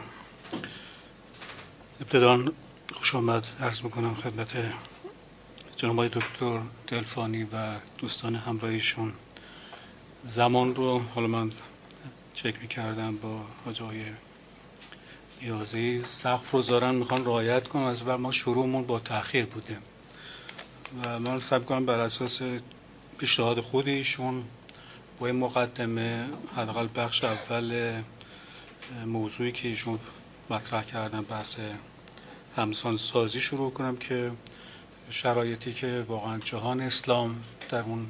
ابتداً خوش آمد عرض میکنم خدمت جناب آقای دکتر دلفانی و دوستان همراهیشون. زمان رو حالا من چک میکردم با حاج آقای یازی، سقف رو دارن میخوان رعایت کنم، از بر ما شروعمون با تأخیر بوده و من سعی کنم بر اساس پیشنهاد خود ایشون با این مقدمه حداقل بخش اول موضوعی که ایشون مطرح کردن بحث همسان سازی شروع کنم که شرایطی که واقعا جهان اسلام در اون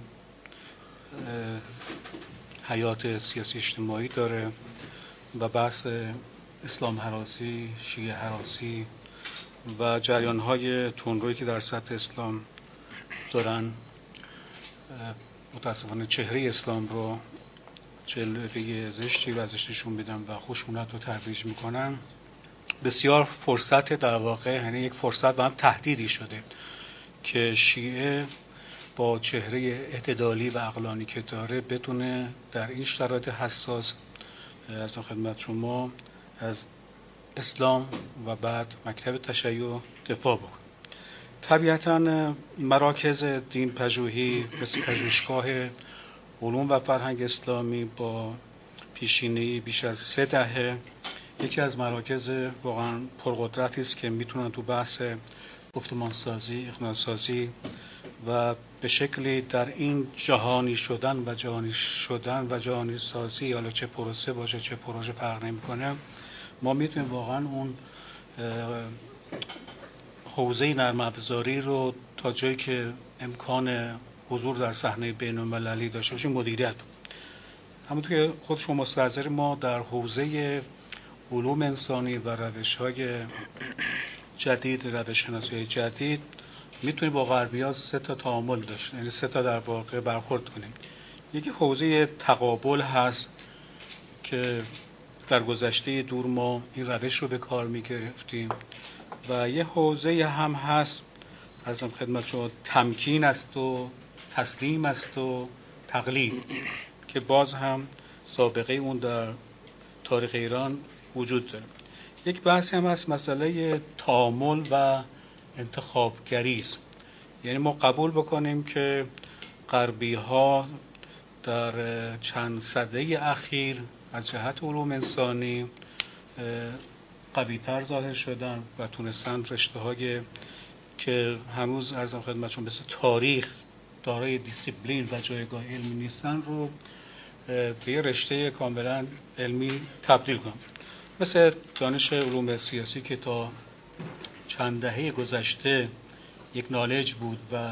حیات سیاسی اجتماعی داره و بحث اسلام هراسی، شیعه هراسی و جریان‌های تندرویی که در سطح اسلام دارن متاسفانه چهره اسلام رو جلوه زشتی و ازش نشون میدن و خشونت رو ترویج میکنن. بسیار فرصت در واقع، یعنی یک فرصت و هم تهدیدی شده که شیعه با چهره اعتدالی و عقلانی که داره بدونه در این شرایط حساس از خدمت شما از اسلام و بعد مکتب تشیع دفاع بکنه. طبیعتاً مراکز دین پژوهی مثل پژوهشگاه علوم و فرهنگ اسلامی با پیشینه‌ای بیش از سه دهه یکی از مراکز واقعا پرقدرتی است که میتونن تو بحث گفتمانسازی، اقناع‌سازی و به شکلی در این جهانی شدن و جهانی شدن و جهانی سازی، حالا چه پروسه باشه چه پروژه فرق نمی‌کنه، ما میتونیم واقعا اون حوزه نرم افزاری رو تا جایی که امکان حضور در صحنه بین‌المللی داشته باشیم مدیریت. همونطور که خود شما مستحضر، ما در حوزه علوم انسانی و روش‌های جدید، روش‌شناسی جدید، میتونیم با غربی‌ها سه تا تعامل داشت، یعنی سه تا در واقع برخورد کنیم. یکی حوزه تقابل هست که در گذشته دور ما این روش رو به کار می‌گرفتیم و یه حوزه هم هست ارزم خدمت شما تمکین است و تسلیم است و تقلید که باز هم سابقه اون در تاریخ ایران وجود داره. یک بحثی هم هست مسئله تعامل و انتخابگری است. یعنی ما قبول بکنیم که غربی ها در چند سده اخیر از جهت علوم انسانی قوی‌تر ظاهر شدن و تونستن رشته های که هنوز ارزم خدمتشون مثل تاریخ دارای دیسیپلین و جایگاه علمی نیستن رو به یه رشته کاملا علمی تبدیل کنن. مثل دانش علوم سیاسی که تا چند دهه گذشته یک نالج بود و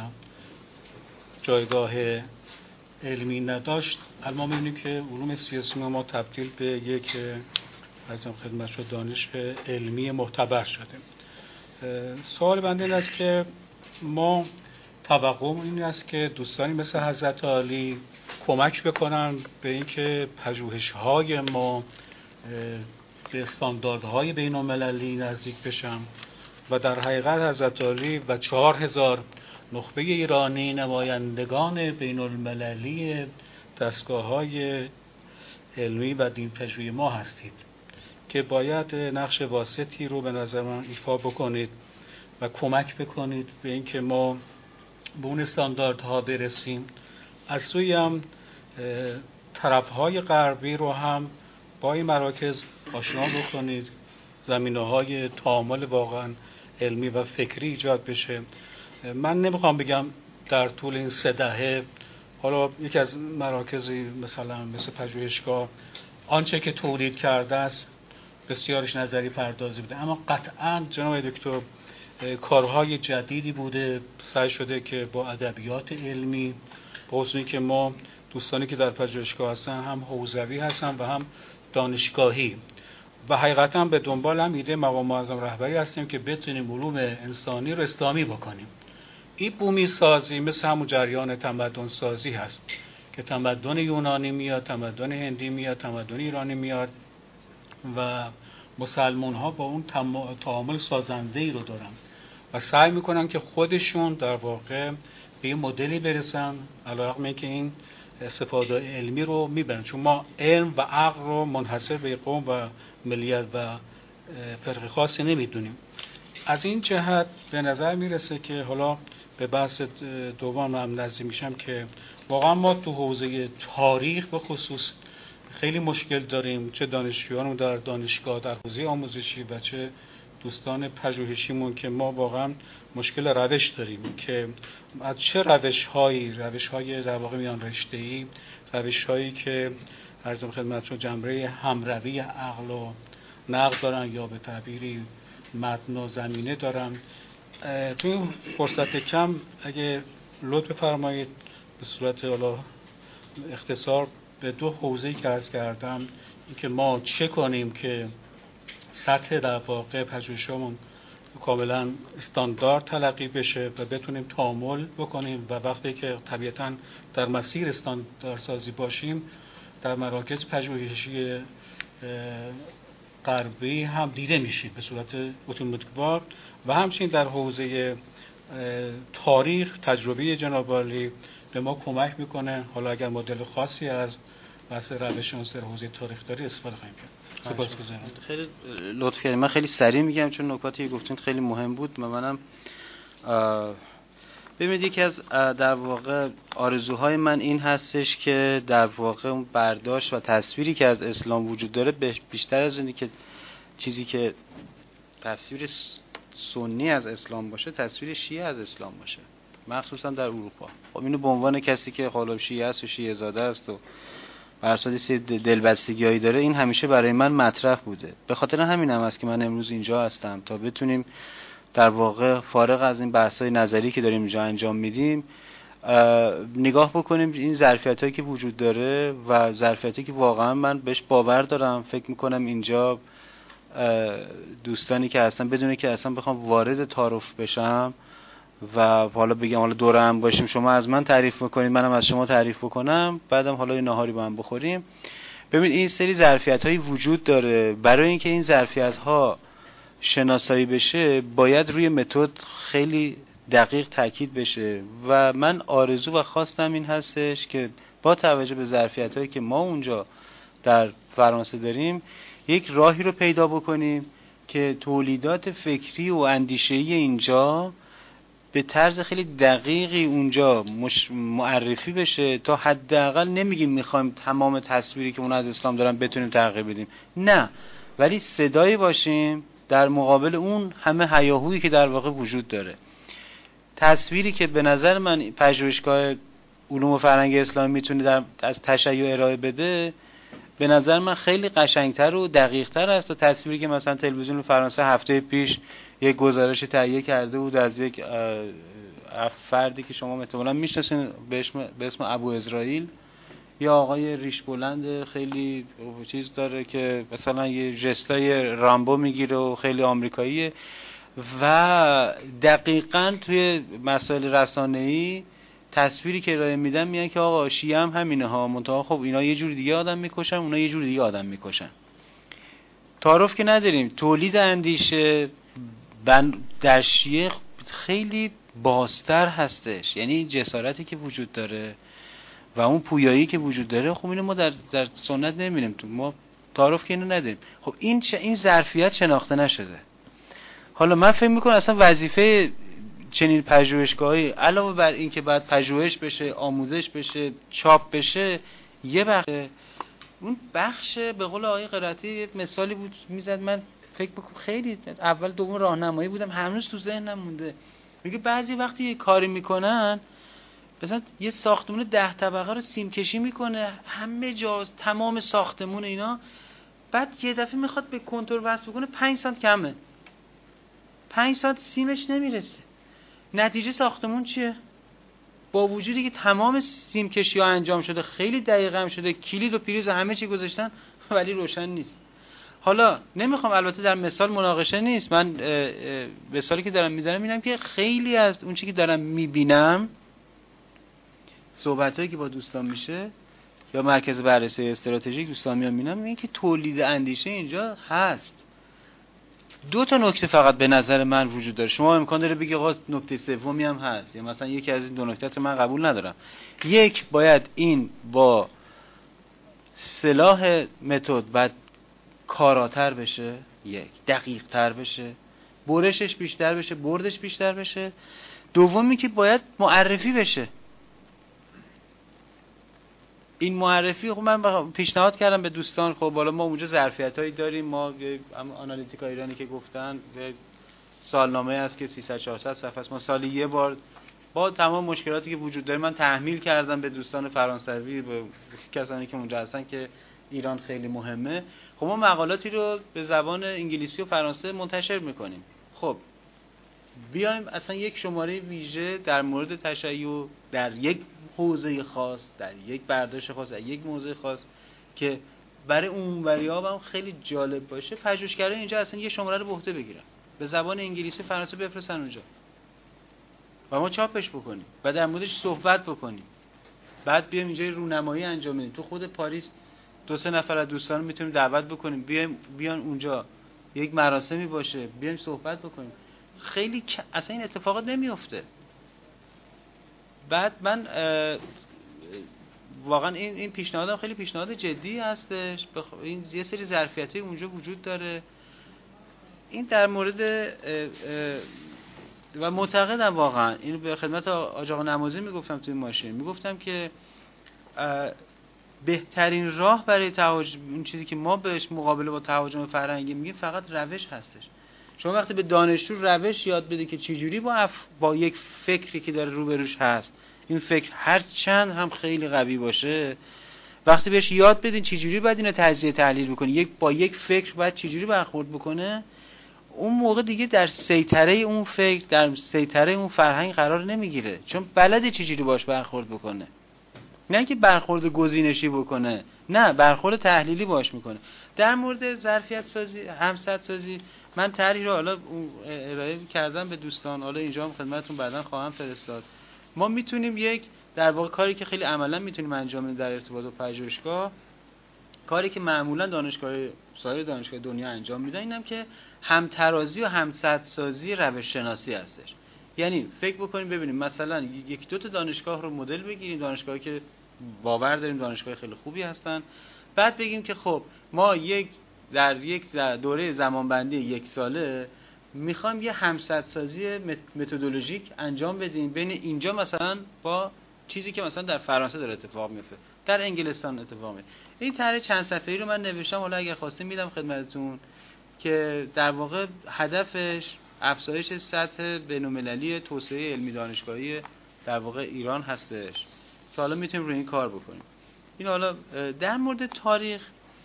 جایگاه علمی نداشت، الان ما می‌بینیم که علوم سیاسی ما تبدیل به یک ارزم خدمتشون دانش علمی معتبر شده. سوال بنده این است که ما توقع این است که دوستانی مثل حضرت عالی کمک بکنن به اینکه پژوهش‌های ما به استانداردهای بین‌المللی نزدیک بشن و در حقیقت حضرت عالی و چهار هزار نخبه ایرانی نمایندگان بین‌المللی دستگاه‌های علمی و دین‌پژوهی ما هستید که باید نقش واسطی رو به نظر من ایفا بکنید و کمک بکنید به اینکه ما به اون استانداردها برسیم. از سوی هم طرف‌های غربی رو هم با این مراکز آشنا بکنید، زمینه‌های تعامل واقعا علمی و فکری ایجاد بشه. من نمیخوام بگم در طول این سه دهه حالا یکی از مراکزی مثلا مثل پژوهشگاه آنچه که تولید کرده است بسیارش نظری پردازی بوده، اما قطعاً جناب دکتر کارهای جدیدی بوده، سعی شده که با ادبیات علمی، با حسنی که ما دوستانی که در پژوهشگاه هستن هم حوزوی هستن و هم دانشگاهی و حقیقتاً به دنبال هم ایده مقام معظم رهبری هستیم که بتونیم علوم انسانی رو اسلامی بکنیم. این بومی سازی مثل همون جریان تمدن سازی هست که تمدن یونانی میاد، تمدن هندی میاد، تمدن ایرانی میاد و مسلمان ها با اون تعامل سازنده ای رو دارن و سعی میکنن که خودشون در واقع به این مدلی برسن، علیرغم اینکه این استفاده علمی رو میبرن، چون ما علم و عقل رو منحصر به قوم و ملیت و فرق خاصی نمیدونیم. از این جهت به نظر میرسه که حالا به بحث دوم هم نزدیک میشم که واقعا ما تو حوزه تاریخ به خصوص خیلی مشکل داریم، چه دانشجویان در دانشگاه در حوزه آموزشی و چه دوستان پژوهشیمون که ما واقعا مشکل روش داریم که از چه روش‌هایی روش‌های در واقع میان رشته‌ای، روش‌هایی که عرض خدمتتون جنبه همروی عقل و نقد دارن یا به تعبیری متن و زمینه دارن. تو این فرصت کم اگه لطف بفرمایید به صورت حالا اختصار به دو حوزه‌ای که عرض کردم، اینکه ما چه کنیم که سطح در واقع پژوهشمون کاملا استاندارد تلقی بشه و بتونیم تعامل بکنیم و وقتی که طبیعتاً در مسیر استانداردسازی باشیم در مراکز پژوهشی غربی هم دیده میشیم به صورت اتوماتیکوار و همچنین در حوزه تاریخ تجربه جناب عالی به ما کمک میکنه. حالا اگر مدل خاصی از بحث روش اون سر حوزه تاریخ داری استفاده خواهیم کرد. سپاسگزارم. خیلی لطف کردید. من خیلی سریع میگم چون نکاتی گفتید خیلی مهم بود و منم ببینید یکی از در واقع آرزوهای من این هستش که در واقع اون برداشت و تصویری که از اسلام وجود داره بیشتر از اینی که چیزی که تصویر سنی از اسلام باشه، تصویر شیعه از اسلام باشه، مخصوصا در اروپا. خب اینو به عنوان کسی که خالق شیعه است و شیعه زاده است و بر اساس سری دلبستگیایی داره، این همیشه برای من مطرح بوده. به خاطر همین هم است که من امروز اینجا هستم تا بتونیم در واقع فارغ از این بحث‌های نظری که داریم اینجا انجام میدیم نگاه بکنیم این ظرفیتایی که وجود داره و ظرفیتی که واقعا من بهش باور دارم. فکر میکنم اینجا دوستانی که هستن بدونه که اصلا بخوام وارد تعارف بشم و حالا بگم حالا دوره هم باشیم، شما از من تعریف بکنید منم از شما تعریف بکنم، بعدم حالا یه ناهاری با هم بخوریم. ببینید این سری ظرفیت‌هایی وجود داره. برای اینکه این ظرفیت‌ها شناسایی بشه باید روی متد خیلی دقیق تاکید بشه و من آرزو و خواستم این هستش که با توجه به ظرفیت‌هایی که ما اونجا در فرانسه داریم یک راهی رو پیدا بکنیم که تولیدات فکری و اندیشه‌ای اینجا به طرز خیلی دقیقی اونجا مش... معرفی بشه تا حداقل نمیگیم میخوایم تمام تصویری که اون از اسلام دارن بتونیم تغییر بدیم، نه، ولی صدایی باشیم در مقابل اون همه هیاهویی که در واقع وجود داره. تصویری که به نظر من پژوهشگاه علوم و فرهنگ اسلامی میتونه در از تشیع ارائه بده به نظر من خیلی قشنگتر و دقیقتر است تا تصویری که مثلا تلویزیون فرانسه هفته پیش یک گزارش تهیه کرده بود از یک فردی که شما احتمالاً میشناسین به اسم ابو اسرائیل، یا آقای ریش بلند خیلی چیز داره که مثلا یه ژستای رامبو میگیره و خیلی آمریکاییه و دقیقاً توی مسائل رسانه‌ای تصویری که ارائه میدن میگن که آقا شیعه هم همینه ها، منتها خب اینا یه جور دیگه آدم میکشن، اونا یه جور دیگه آدم میکشن. تعارف که نداریم. تولید اندیشه در شیعه خیلی بازتر هستش، یعنی جسارتی که وجود داره و اون پویایی که وجود داره خب اینو ما در در سنت نمیبینیم، تو ما تعارف که اینو نداریم. خب این این ظرفیت شناخته نشده. حالا من فکر میکنم اصلا وظیفه چنین پژوهشگاهی علاوه بر این که بعد پژوهش بشه، آموزش بشه، چاپ بشه، یه بخش اون بخش به قول آقای قرائتی مثالی بود میزد، من فکر میکنم خیلی اول دوم راهنمایی بودم هنوز تو ذهنم مونده. میگه بعضی وقتی یه کاری میکنن مثلا یه ساختمون ده طبقه رو سیم کشی میکنه همه جا تمام ساختمون اینا، بعد یه دفعه میخواد به کنتور وصل بکنه پنج سانت کمه، پنج سانت سیمش نمیرسه. نتیجه ساختمون چیه؟ با وجودی که تمام سیم کشی ها انجام شده، خیلی دقیق هم شده، کلید و پریز همه چی گذاشتن، ولی روشن نیست. حالا نمیخوام البته در مثال مناقشه نیست، من مثالی که دارم میزنم اینم که خیلی از اون چیزی که دارم میبینم صحبتایی که با دوستان میشه یا مرکز بررسی استراتژیک دوستان میان میبینم این که تولید اندیشه اینجا هست. دو تا نکته فقط به نظر من وجود داره. شما امکان داره بگی آقا نکته سومی هم هست، یا مثلا یکی از این دو نکته رو من قبول ندارم. یک، باید این با صلاح متد بعد کاراتر بشه، یک دقیق تر بشه، برشش بیشتر بشه، بردش بیشتر بشه. دومی که باید معرفی بشه. این معرفی خب من پیشنهاد کردم به دوستان، خب بالا ما اونجا ظرفیتایی داریم، ما آنالیتیکا ایرانی که گفتن سالنامه است که سیصد چهارصد صفحه است، ما سالی یه بار با تمام مشکلاتی که وجود داره من تحمیل کردم به دوستان فرانسوی، به کسانی که اونجا هستن که ایران خیلی مهمه. خب ما مقالاتی رو به زبان انگلیسی و فرانسه منتشر میکنیم. خب بیایم اصلا یک شماره ویژه در مورد تشیع در یک حوزه خاص، در یک برداشت خاص، در یک موضوع خاص که برای اونوری‌ها هم خیلی جالب باشه، پژوهشگران اینجا اصلا یه شماره رو به عهده بگیرن، به زبان انگلیسی و فرانسه بفرستن اونجا و ما چاپش بکنیم و در موردش صحبت بکنیم. بعد بیایم اینجا رونمایی انجام بدیم. تو خود پاریس دو سه نفر از دوستان رو میتونیم دعوت بکنیم، بیایم بیان اونجا یک مراسمی باشه، بیایم صحبت بکنیم. خیلی اصلا این اتفاقات نمیفته. بعد من واقعا این این پیشنهادم خیلی پیشنهاد جدی هستش. بخ... این یه سری ظرفیت‌های اونجا وجود داره. این در مورد اه اه و معتقدم واقعا اینو به خدمت آقای آقا نمازی میگفتم توی ماشین، میگفتم که بهترین راه برای تهاجم، اون چیزی که ما بهش مقابله با تهاجم فرهنگی میگیم، فقط روش هستش. شما وقتی به دانشجو روش یاد بدید که چجوری با اف... با یک فکری که داره روبروش هست، این فکر هر چند هم خیلی قوی باشه، وقتی بهش یاد بدین چجوری باید اینو تجزیه تحلیل بکنه، یک با یک فکر باید چجوری برخورد بکنه، اون موقع دیگه در سیطره اون فکر، در سیطره اون فرهنگ قرار نمیگیره، چون بلده چجوری باش برخورد بکنه. نه اینکه برخورد گزینشی بکنه، نه، برخورد تحلیلی باش میکنه. در مورد ظرفیت سازی، همسد سازی، من طرحی رو حالا ارائه کردم به دوستان، حالا اینجا هم خدمتتون بعداً خواهم فرستاد. ما میتونیم یک در واقع کاری که خیلی عملاً میتونیم انجام بدیم در ارتباط با پژوهشگاه، کاری که معمولاً دانشگاه سایر دانشگاه دنیا انجام میدن، اینم که همترازی و همسدسازی روش شناسی هستش. یعنی فکر بکنیم ببینیم مثلا یک دو تا دانشگاه رو مدل بگیریم، دانشگاهی که باور داریم دانشگاه خیلی خوبی هستن، بعد بگیم که خب ما یک در یک دوره زمانبندی یک ساله میخوایم یه همسدسازی متدولوژیک انجام بدیم بین اینجا مثلا با چیزی که مثلا در فرانسه داره اتفاق میفته، در انگلستان اتفاق میفته. این طرح چند صفحه‌ای رو من نوشتم، حالا اگر خواستین میدم خدمتتون، که در واقع هدفش افزایش سطح بین‌المللی توسعه علمی دانشگاهی در واقع ایران هستش که حالا میتونیم روی این کار بکنیم. این حالا در مورد تاریخ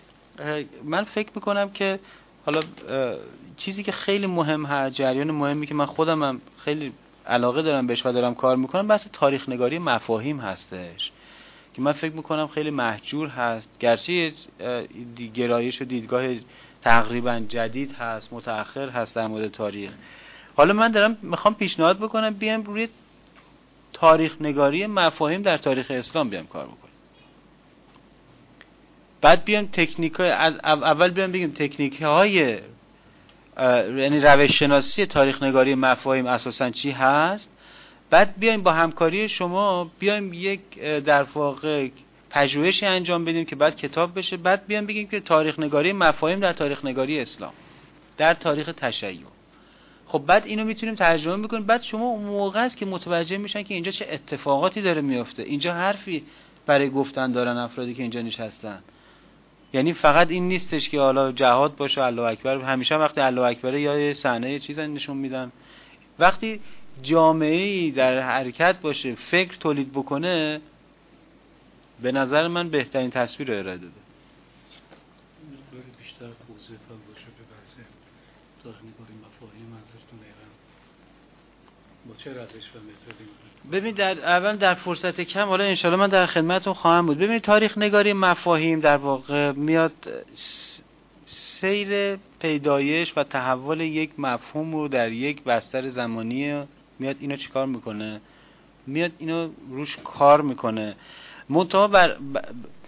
من فکر میکنم که حالا چیزی که خیلی مهم هست، جریان مهمی که من خودم هم خیلی علاقه دارم بهش و دارم کار میکنم، بحث تاریخ نگاری مفاهیم هستش که من فکر میکنم خیلی مهجور هست، گرچه گرایش و دیدگاه تقریبا جدید هست، متأخر هست در مورد تاریخ. حالا من دارم میخوام پیشنهاد بکنم بیایم روی تاریخ نگاری مفاهیم در تاریخ اسلام بیایم کار بکنیم. بعد بیایم تکنیک‌های اول بیایم بگیم تکنیک‌های یعنی روش شناسی تاریخ نگاری مفاهیم اساساً چی هست، بعد بیایم با همکاری شما بیایم یک در واقع پژوهشی انجام بدیم که بعد کتاب بشه، بعد بیایم بگیم که تاریخ نگاری مفاهیم در تاریخ نگاری اسلام، در تاریخ تشیع. خب بعد اینو میتونیم ترجمه بکنیم، بعد شما اون موقع است که متوجه میشن که اینجا چه اتفاقاتی داره میفته، اینجا حرفی برای گفتن دارن افرادی که اینجا نشستن. یعنی فقط این نیستش که حالا جهاد باشه الله اکبر، همیشه وقتی الله اکبر یا صحنه چیزا نشون میدن. وقتی جامعه‌ای در حرکت باشه، فکر تولید بکنه، به نظر من بهترین تصویر رو ارائه داده. بیشتر توضیح باشه به بحث تاریخ نگاری مفاهیم منظورتون دقیقاً با چه روش و متدی؟ ببینید در اول در فرصت کم، حالا انشالله من در خدمتتون خواهم بود. ببینید تاریخ نگاری مفاهیم در واقع میاد سیر پیدایش و تحول یک مفهوم رو در یک بستر زمانی میاد اینو چیکار میکنه؟ میاد اینو روش کار میکنه. منتها بر ب...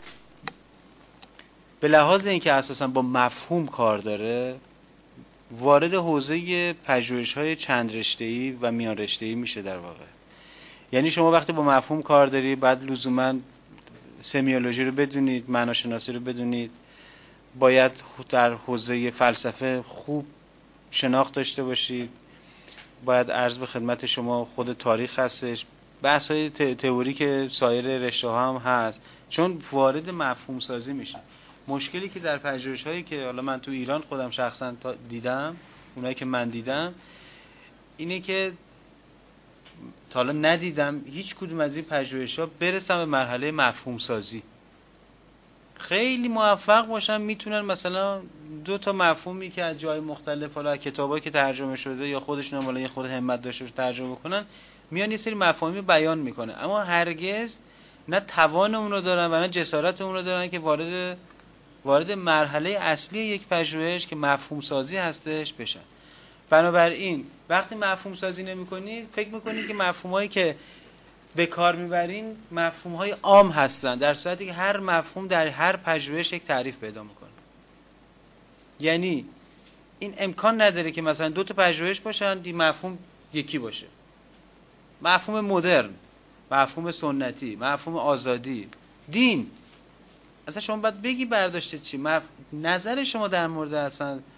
به لحاظ اینکه اساسا با مفهوم کار داره، وارد حوزه پژوهش‌های چند رشته‌ای و میان رشته‌ای میشه در واقع. یعنی شما وقتی با مفهوم کار داری، بعد لزوما سمیولوژی رو بدونید، معناشناسی رو بدونید، باید در حوزه فلسفه خوب شناخت داشته باشید، باید عرض به خدمت شما خود تاریخ هستش، بحث‌های تئوری که سایر رشته‌ها هم هست، چون وارد مفهوم سازی میشه. مشکلی که در پژوهش‌هایی که حالا من تو ایران خودم شخصا دیدم، اونایی که من دیدم، اینه که تا حالا ندیدم هیچ کدوم از این پژوهش‌ها برسن به مرحله مفهوم سازی. خیلی موفق باشن میتونن مثلا دو تا مفهومی که از جای مختلف، حالا کتابایی که ترجمه شده یا خودشون هم حالا یه خود همت داشته باشه ترجمه بکنن، میان یه سری مفاهیم بیان میکنه، اما هرگز نه توان اون رو دارن و نه جسارت اون رو دارن که وارد وارد مرحله اصلی یک پژوهش که مفهوم سازی هستش بشن. بنابراین وقتی مفهوم سازی نمی‌کنید، فکر می‌کنید که مفهومایی که به کار می‌برین مفهوم‌های عام هستن، در صورتی که هر مفهوم در هر پژوهش یک تعریف پیدا می‌کنه. یعنی این امکان نداره که مثلا دو تا پژوهش باشن دی مفهوم یکی باشه. مفهوم مدرن، مفهوم سنتی، مفهوم آزادی، دین، اصلا شما باید بگی برداشته چی، مف... نظر شما در مورد اصلا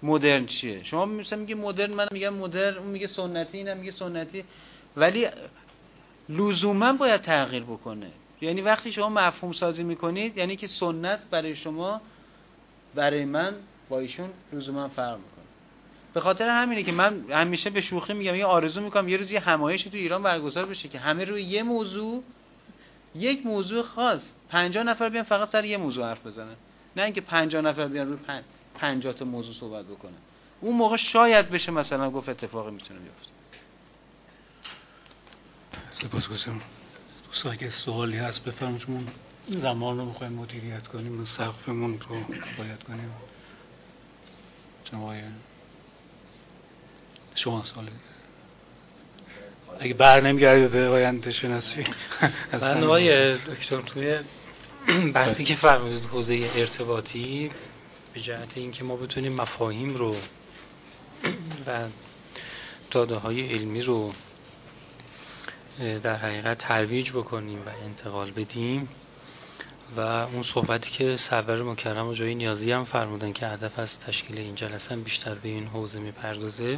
مدرن چیه. شما مثلا میگه مدرن، من میگم مدرن، اون میگه سنتی، اینم میگه سنتی، ولی لزوما باید تغییر بکنه. یعنی وقتی شما مفهوم سازی میکنید یعنی که سنت برای شما برای من با ایشون لزوما فرق میکنه. به خاطر همینه که من همیشه به شوخی میگم یه آرزو میکنم یه روز یه همایشی تو ایران برگزار بشه که همه روی یه موضوع، یک موضوع خاص، پنجاه نفر بیان فقط سر یه موضوع حرف بزنن، نه اینکه پنجاه نفر بیان روی پن... پنجاه تا موضوع صحبت بکنن. اون موقع شاید بشه مثلا گفت اتفاقی میتونه بیفته. سپاسگزارم. دوستان اگه سوالی هست بفرمایید. چون زمان رو میخوایم مدیریت کنیم و سقفمون رو باید کنیم. جناب شما سال اگه بر نمیگردید به آینده شناسی. من آقای دکتر توی بحثی که فرمودید حوزه ارتباطی، به جهت اینکه ما بتونیم مفاهیم رو و داده های علمی رو در حقیقت ترویج بکنیم و انتقال بدیم، و اون صحبتی که سرور مکرم و جای نیازی هم فرمودن که هدف از تشکیل این جلسه هم بیشتر به این حوزه میپردازه،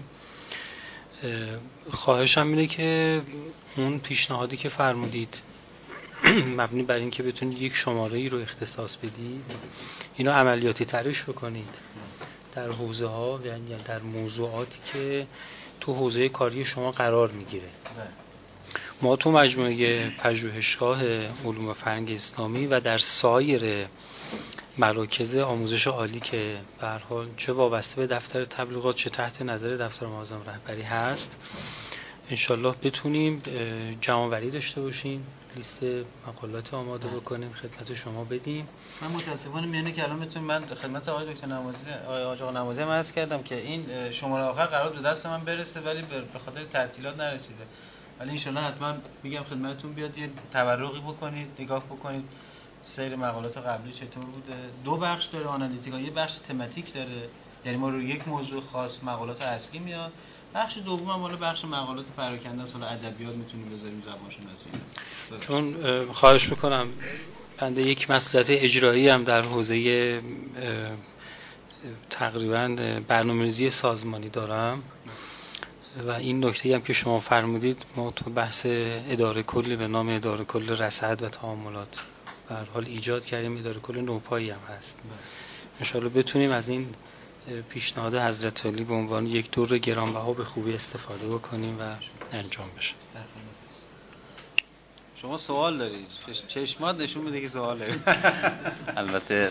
خواهشم اینه که اون پیشنهادی که فرمودید مبنی بر این که بتونید یک شماره‌ای رو اختصاص بدید، اینو عملیاتی ترش بکنید در حوزه ها، یعنی در موضوعاتی که تو حوزه کاری شما قرار میگیره. ما تو مجموعه پژوهشگاه علوم و فرهنگ اسلامی و در سایر مراکز آموزش عالی که به هر حال چه وابسته به دفتر تبلیغات چه تحت نظر دفتر معظم رهبری هست، انشالله بتونیم جمع‌آوری داشته باشیم، لیست مقالات آماده بکنیم، خدمت شما بدیم. من متاسفانه میانه کلام میتونم من خدمت آقای دکتر نمازی آقای آقا نمازی هم عرض کردم که این شماره آخر قرار به دست من برسه ولی به خاطر تعطیلات نرسیده، ولی ان شاءالله حتما میگم خدمتتون بیاد یه تورقی بکنید، نگاه بکنید سیر مقالات قبلی چطور بوده. دو بخش داره آنالیتیکا، یه بخش تماتیک داره، یعنی ما روی یک موضوع خاص مقالات اصلی میاد، بخش دوم هم مال بخش مقالات پراکنده است، حالا ادبیات میتونیم بذاریم، زبان شناسی. چون خواهش میکنم بنده یک مسئولیت اجرایی هم در حوزه تقریبا برنامه‌ریزی سازمانی دارم و این نکته هم که شما فرمودید، ما تو بحث اداره کلی به نام اداره کل رصد و تعاملات به هر حال ایجاد کردیم، اداره کل نوپایی هم هست. ان شاءالله بتونیم از این پیشنهاد حضرت علی به عنوان یک دور گرانبها به خوبی استفاده بکنیم و انجام بشه. شما سوال دارید؟ چشمات نشون میده که سوال دارید. البته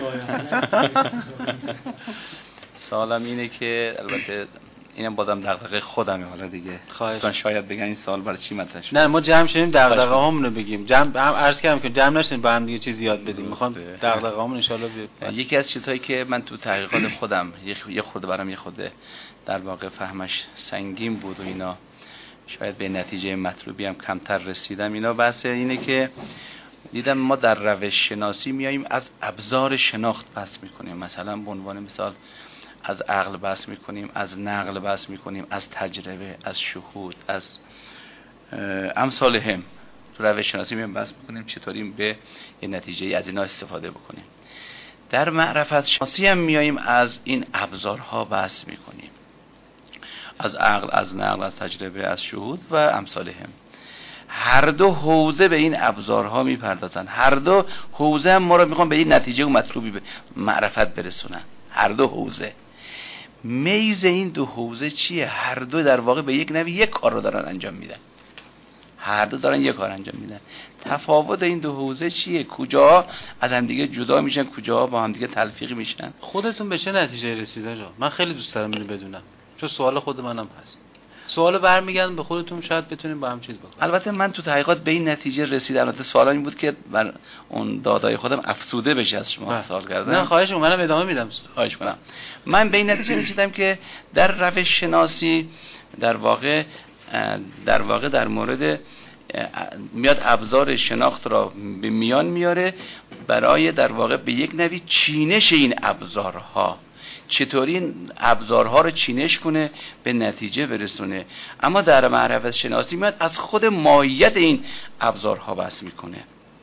سوالم اینه که البته اینم بازم دغدغه خودمه، حالا دیگه دوستان شاید بگن این سوال برای چی مطرح شد. نه ما جمع شدیم دغدغه هامون رو بگیم، جمع هم عرض کردم که جمع نشدیم با هم دیگه چیزی یاد بدیم، میخوام دغدغه هامون ان شاءالله بیاد. یکی از چیزهایی که من تو تحقیقات خودم یه خورده برام یه خورده در واقع فهمش سنگین بود و اینا، شاید به نتیجه مطلوبی هم کمتر رسیدم، اینا بحث اینه که دیدم ما در روش شناسی میاییم از ابزار شناخت بحث میکنیم، مثلا به عنوان مثال از عقل بحث میکنیم، از نقل بحث میکنیم، از تجربه، از شهود، از امثال هم. تو روش شناسی میایم بحث میکنیم چطوری به یه نتیجه از اینا استفاده بکنیم. در معرفت شناسی هم میاییم از این ابزارها بحث میکنیم، از عقل، از نقل، از تجربه، از شهود و امثال هم. هر دو حوزه به این ابزارها میپردازن، هر دو حوزه هم ما رو میخوان به این نتیجه و مطلوبی به معرفت برسونن. هر دو حوزه، میز این دو حوزه چیه؟ هر دو در واقع به یک نوع یک کار رو دارن انجام میدن، هر دو دارن یک کار انجام میدن. تفاوت این دو حوزه چیه؟ کجا از هم دیگه جدا میشن، کجا با هم دیگه تلفیق میشن؟ خودتون به چه نتیجه رسیدین آقا؟ من خیلی دوست دارم اینو بدونم، چون سوال خود منم هست. سوال برمیگردم به خودتون، شاید بتونیم با هم چیز بکنیم. البته من تو تحقیقات به این نتیجه رسیدم، البته سوال این بود که بر اون دادای خودم افسوده بشه از شما سوال کردم. نه خواهش می‌کنم، منم ادامه میدم. خواهش می‌کنم. من به این نتیجه رسیدم که در روش شناسی در واقع در واقع در مورد میاد ابزار شناخت را به میان میاره برای در واقع به یک نوع چینش این ابزارها، چطوری این ابزارها رو چینش کنه به نتیجه برسونه. اما در معرفت شناسی میاد از خود ماهیت این ابزارها بحث میکنه.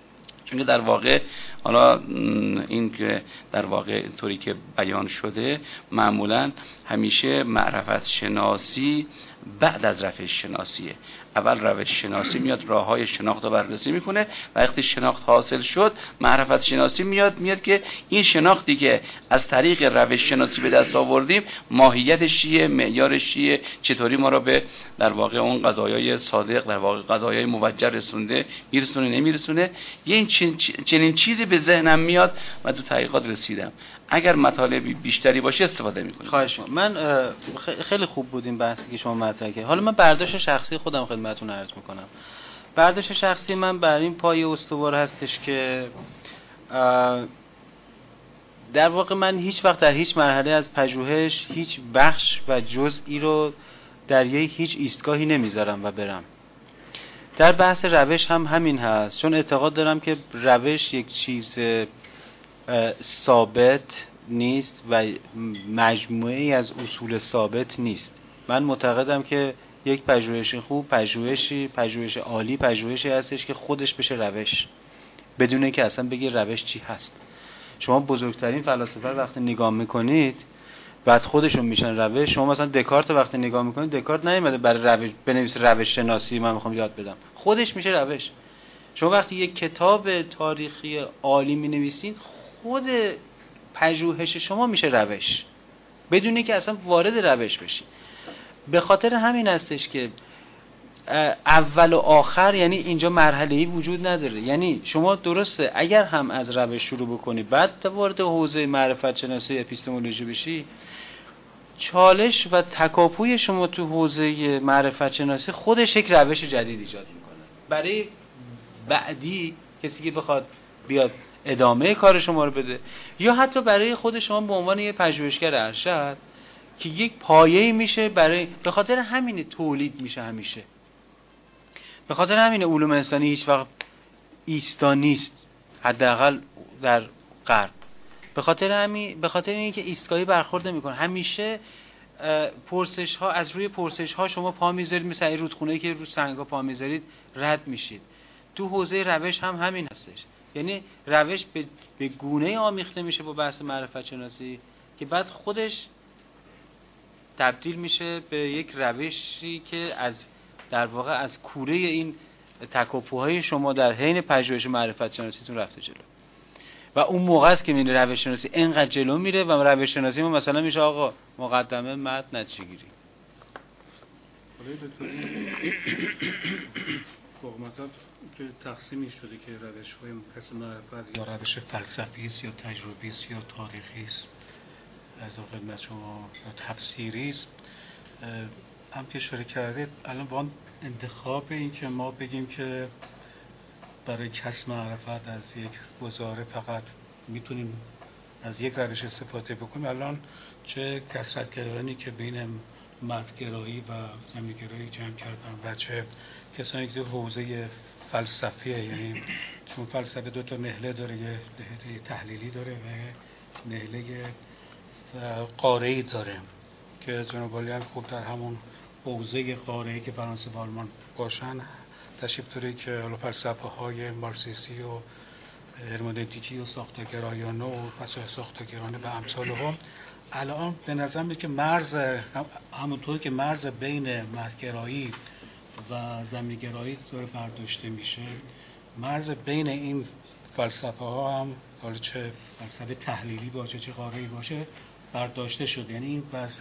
چون که در واقع حالا این که در واقع اینطوری که بیان شده معمولا همیشه معرفت شناسی بعد از روش شناسیه. اول روش شناسی میاد راههای شناخت رو بررسی میکنه و وقتی شناخت حاصل شد معرفت شناسی میاد میاد که این شناختی که از طریق روش شناسی به دست آوردیم ماهیتش چیه، معیارش چیه، چطوری ما رو به در واقع اون قضایای صادق در واقع قضایای موجه رسونده، میرسونه نمیرسونه. یه این چنین چیزی به ذهنم میاد و تو تحقیقات رسیدم. اگر مطالبی بیشتری باشه استفاده میکنم. خواهش می‌کنم. من خیلی خوب بود این بحثی که شما مطرح کردید. حالا من برداشت شخصی خودم خدمتتون عرض میکنم. برداشت شخصی من بر این پایه استوار هستش که در واقع من هیچ وقت در هیچ مرحله از پژوهش هیچ بخش و جزئی رو در یک هیچ ایستگاهی نمیذارم و برم. در بحث روش هم همین هست، چون اعتقاد دارم که روش یک چیز ثابت نیست و مجموعه‌ای از اصول ثابت نیست. من معتقدم که یک پژوهش خوب پژوهشی پژوهش عالی پژوهشی هستش که خودش بشه روش، بدون اینکه اصلا بگی روش چی هست. شما بزرگترین فلاسفه رو وقتی نگاه میکنید بعد خودشون میشن روش. شما مثلا دکارت وقتی نگاه میکنید، دکارت نیومده برای روش بنویسه روش شناسی من میخوام یاد بدم، خودش میشه روش. شما وقتی یک کتاب تاریخی عالی مینویسید خود پژوهش شما میشه روش، بدون اینکه اصلا وارد روش بشی. به خاطر همین هستش که اول و آخر، یعنی اینجا مرحله‌ای وجود نداره. یعنی شما درسته اگر هم از روش شروع بکنی بعد وارد حوزه معرفت شناسی اپیستمولوژی بشی، چالش و تکاپوی شما تو حوزه معرفت شناسی خودش یک روش جدید ایجاد میکنه برای بعدی کسی که بخواد بیاد ادامه کار شما رو بده، یا حتی برای خود شما به عنوان یک پژوهشگر ارشد که یک پایه‌ای میشه برای. به خاطر همین تولید میشه همیشه. به خاطر همین علوم انسانی هیچ وقت ایستا نیست، حداقل در غرب. به خاطر همین به خاطر اینکه ایستگاهی برخورد نمیکنه. همیشه پرسش ها از روی پرسش ها شما پا میذارید، مثل این رودخونه‌ای که رو سنگا پا میذارید رد میشید. تو حوزه روش هم همین هستش. یعنی روش به, به گونه آمیخته میشه با بحث معرفت شناسی که بعد خودش تبدیل میشه به یک روشی که از در واقع از کوره این تکاپوهای شما در حین پژوهش معرفت شناسیتون رفته جلو. و اون موقع است که این روش شناسی اینقدر جلو میره و روش شناسی ما مثلا میشه آقا مقدمه متن نتیجه گیری. مطلب که تقسیمی شده که روش های مختص معرفت یا روش فلسفی است یا تجربی است یا تاریخی است، از خدمت شما تفسیری است. هم که اشاره کردید الان با انتخاب این که ما بگیم که برای کسب معرفت از یک گزاره فقط میتونیم از یک روش استفاده بکنیم، الان چه کثرت‌گرایانی که بین متن‌گرایی و زمینه‌گرایی جمع کردن و چه کسانی که حوزه فلسفیه، یعنی چون فلسفه دو تا نهله داره، یه نهله تحلیلی داره و نهله قاره‌ای داره که جناب عالی هم خوب در همون حوزه قاره‌ای که فرانسه و آلمان باشن تشریف داره که حالا فلسفه های مارکسیستی و هرمنوتیکی و ساختارگرایانه و فلسفه ساختارگرایانه و امثال هم الان به نظر میاد که مرز همونطور که مرز بین متن‌گرایی و زمینه‌گرایی داره برداشته میشه، مرز بین این فلسفه ها هم حالا چه فلسفه تحلیلی باشه چه قاره‌ای باشه برداشته شده. یعنی این بحث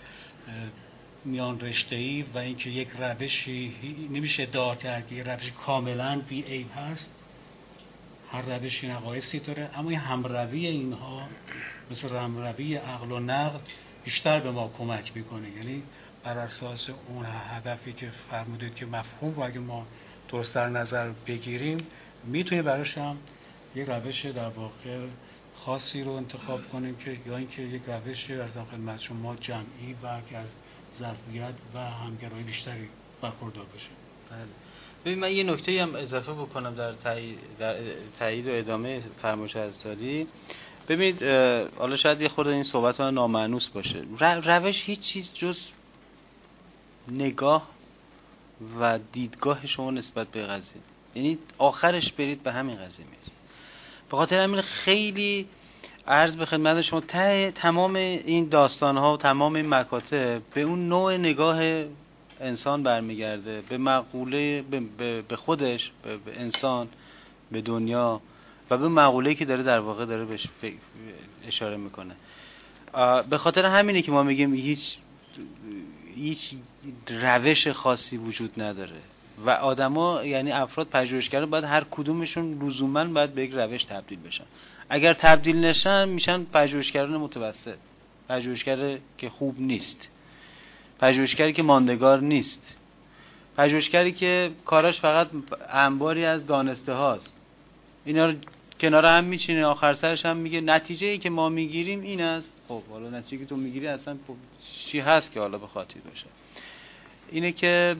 میان رشته‌ای و اینکه یک روشی نمیشه ادعا کرد که یک روش کاملا بی عیب هست، هر روشی نقایصی داره، اما این همروی اینها مثل همروی عقل و نقل بیشتر به ما کمک میکنه. یعنی بر اساس اون هدفی که فرمودید که مفهوم رو اگه ما درست در نظر بگیریم میتونیم براش هم یک روش در واقع خاصی رو انتخاب کنیم که یا اینکه یک روش از خدمت شما جمعی و که از ظرفیت و همگرایی بیشتری برخوردار بشه. بله. ببین من یه نکته‌ای هم اضافه بکنم در تایید در تایید و ادامه فرمایش حضرت. ببینید حالا شاید یه خورده این صحبت ها نامانوس باشه. روش هیچ چیز جز نگاه و دیدگاه شما نسبت به قضیه. یعنی آخرش برید به همین قضیه میرسید. به خاطر همین خیلی عرض به خدمت شما ته تمام این داستان ها و تمام این مکاتب به اون نوع نگاه انسان برمیگرده، به مقوله، به, به, به خودش، به, به انسان، به دنیا و به مقوله‌ای که داره در واقع داره بهش اشاره میکنه. به خاطر همینه که ما میگیم هیچ هیچ روش خاصی وجود نداره و آدما یعنی افراد پژوهشگرا باید هر کدومشون لزوما باید به یک روش تبدیل بشن. اگر تبدیل نشن میشن پژوهشگران متوسط، پژوهشگر که خوب نیست، پژوهشگری که ماندگار نیست، پژوهشگری که کاراش فقط انباری از دانسته هاست. اینا رو کنار هم میچینه، آخر سرش هم میگه نتیجه ای که ما میگیریم این است. خب حالا نتیجه که تو میگیری اصلا چی هست که حالا بخاطر باشه؟ اینه که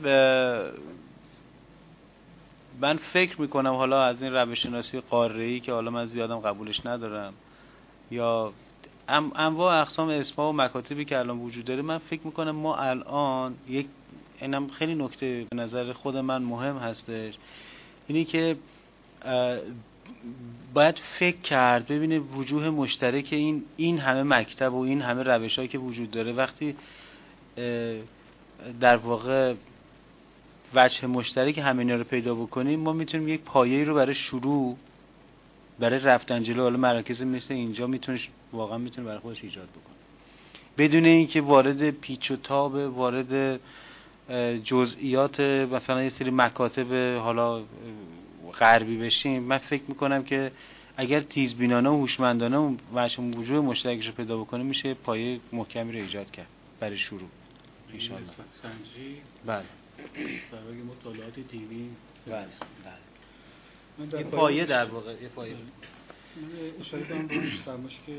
من فکر میکنم حالا از این روش شناسی قاره‌ای که حالا من زیادم قبولش ندارم یا انواع اقسام اسما و مکاتبی که الان وجود داره، من فکر میکنم ما الان یک اینم خیلی نکته به نظر خود من مهم هستش، اینی که باید فکر کرد ببینه وجوه مشترک این این همه مکتب و این همه روش‌هایی که وجود داره، وقتی در واقع وجه مشترک همه رو پیدا بکنیم ما میتونیم یک پایه‌ای رو برای شروع، برای رفتن جلو، حالا مراکز مثل اینجا میتونه واقعا میتونه برای خودش ایجاد بکنه بدون اینکه وارد پیچ و تاب، وارد جزئیات مثلا یه سری مکاتب حالا غربی بشیم. من فکر میکنم که اگر تیزبینانه و هوشمندانه و وجه وجوه مشترکش رو پیدا بکنیم میشه پایه محکمی رو ایجاد کرد برای شروع ان شاء الله. سنجی بله برای مطالعات دیوی. بله بله یه پایه در واقع یه پایه من اشاره کنم به فرمایشی که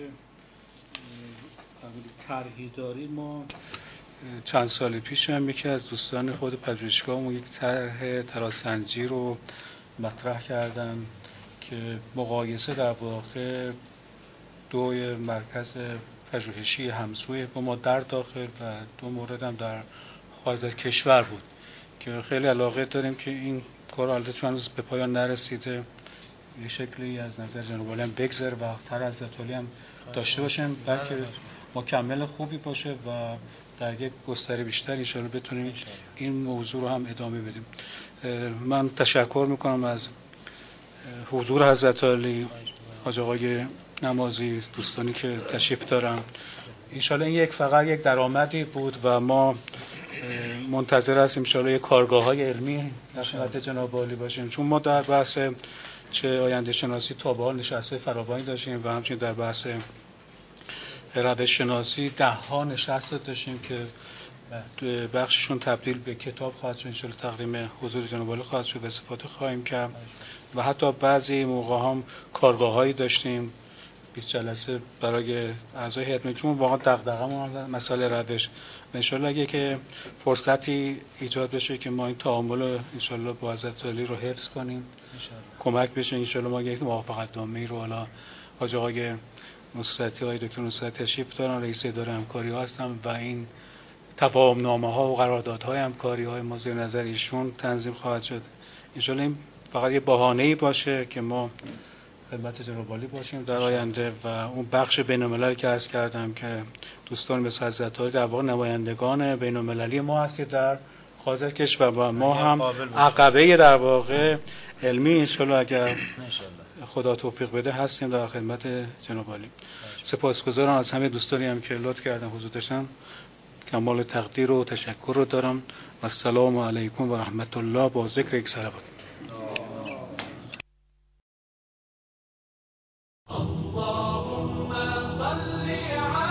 طرحی داری. ما چند سال پیش هم یکی از دوستان خود پژوهشگاهمون یک طرح تراسنجی رو مطرح کردن که مقایسه در واقع دو مرکز پژوهشی همسوی با ما در داخل و دو مورد هم در خارج از کشور بود که خیلی علاقه داریم که این کار البته چون به پایان نرسیده یه شکلی از نظر جناب عالی هم بگذره و تر از ذاتالی هم داشته باشیم بلکه مکمل خوبی باشه و در یک گستره بیشتر ان شاء الله بتونیم این موضوع رو هم ادامه بدیم. من تشکر میکنم از حضور حضرت عالی، حاج آقای نمازی، دوستانی که تشریف دارن. ان شاء الله این یک فقط یک درآمدی بود و ما منتظر هستیم ان شاء الله یک کارگاه‌های علمی در خدمت جناب عالی باشیم، چون ما در بحث چه آینده شناسی تا به حال نشسته فراوانی داشتیم و همچنین در بحث روش شناسی ده ها نشست داشتیم که بخششون تبدیل به کتاب خواهد شد، ان شاء الله تقدیم حضور جناب عالی خواهد شد و استفاده خواهیم کرد و حتی بعضی موقع هم کارگاه‌هایی داشتیم بیست جلسه برای اعضای هیئت مدیره، چون واقعا دغدغه‌مون مسائل روش. ان شاء الله اگه که فرصتی ایجاد بشه که ما این تعامل ان شاء الله با حضرت علی رو حفظ کنیم، کمک بشه ان شاء الله ما یک موافقت نامه‌ای رو حالا حاج آقای نصرتی، آقای دکتر نصرتی تشریف دارن، رئیس اداره همکاری ها هستن و این تفاهم نامه ها و قراردادهای همکاری های ما زیر نظر ایشون تنظیم خواهد شد. ان شاء الله این فقط یه بهانه‌ای باشه که ما خدمت جناب عالی باشیم در آینده و اون بخش بین‌المللی که عرض کردم که دوستان مثل حضرت عالی در واقع نمایندگان بین‌المللی ما هست که در خارج از کشور و ما هم عقبه در واقع علمی ان شاء الله اگر خدا توفیق بده هستیم در خدمت جناب عالی. سپاسگزارم از همه دوستانی هم که لطف کردن حضور داشتن، کمال تقدیر و تشکر رو دارم و السلام علیکم و رحمت الله با ذکر یک صلوات. اللهم صل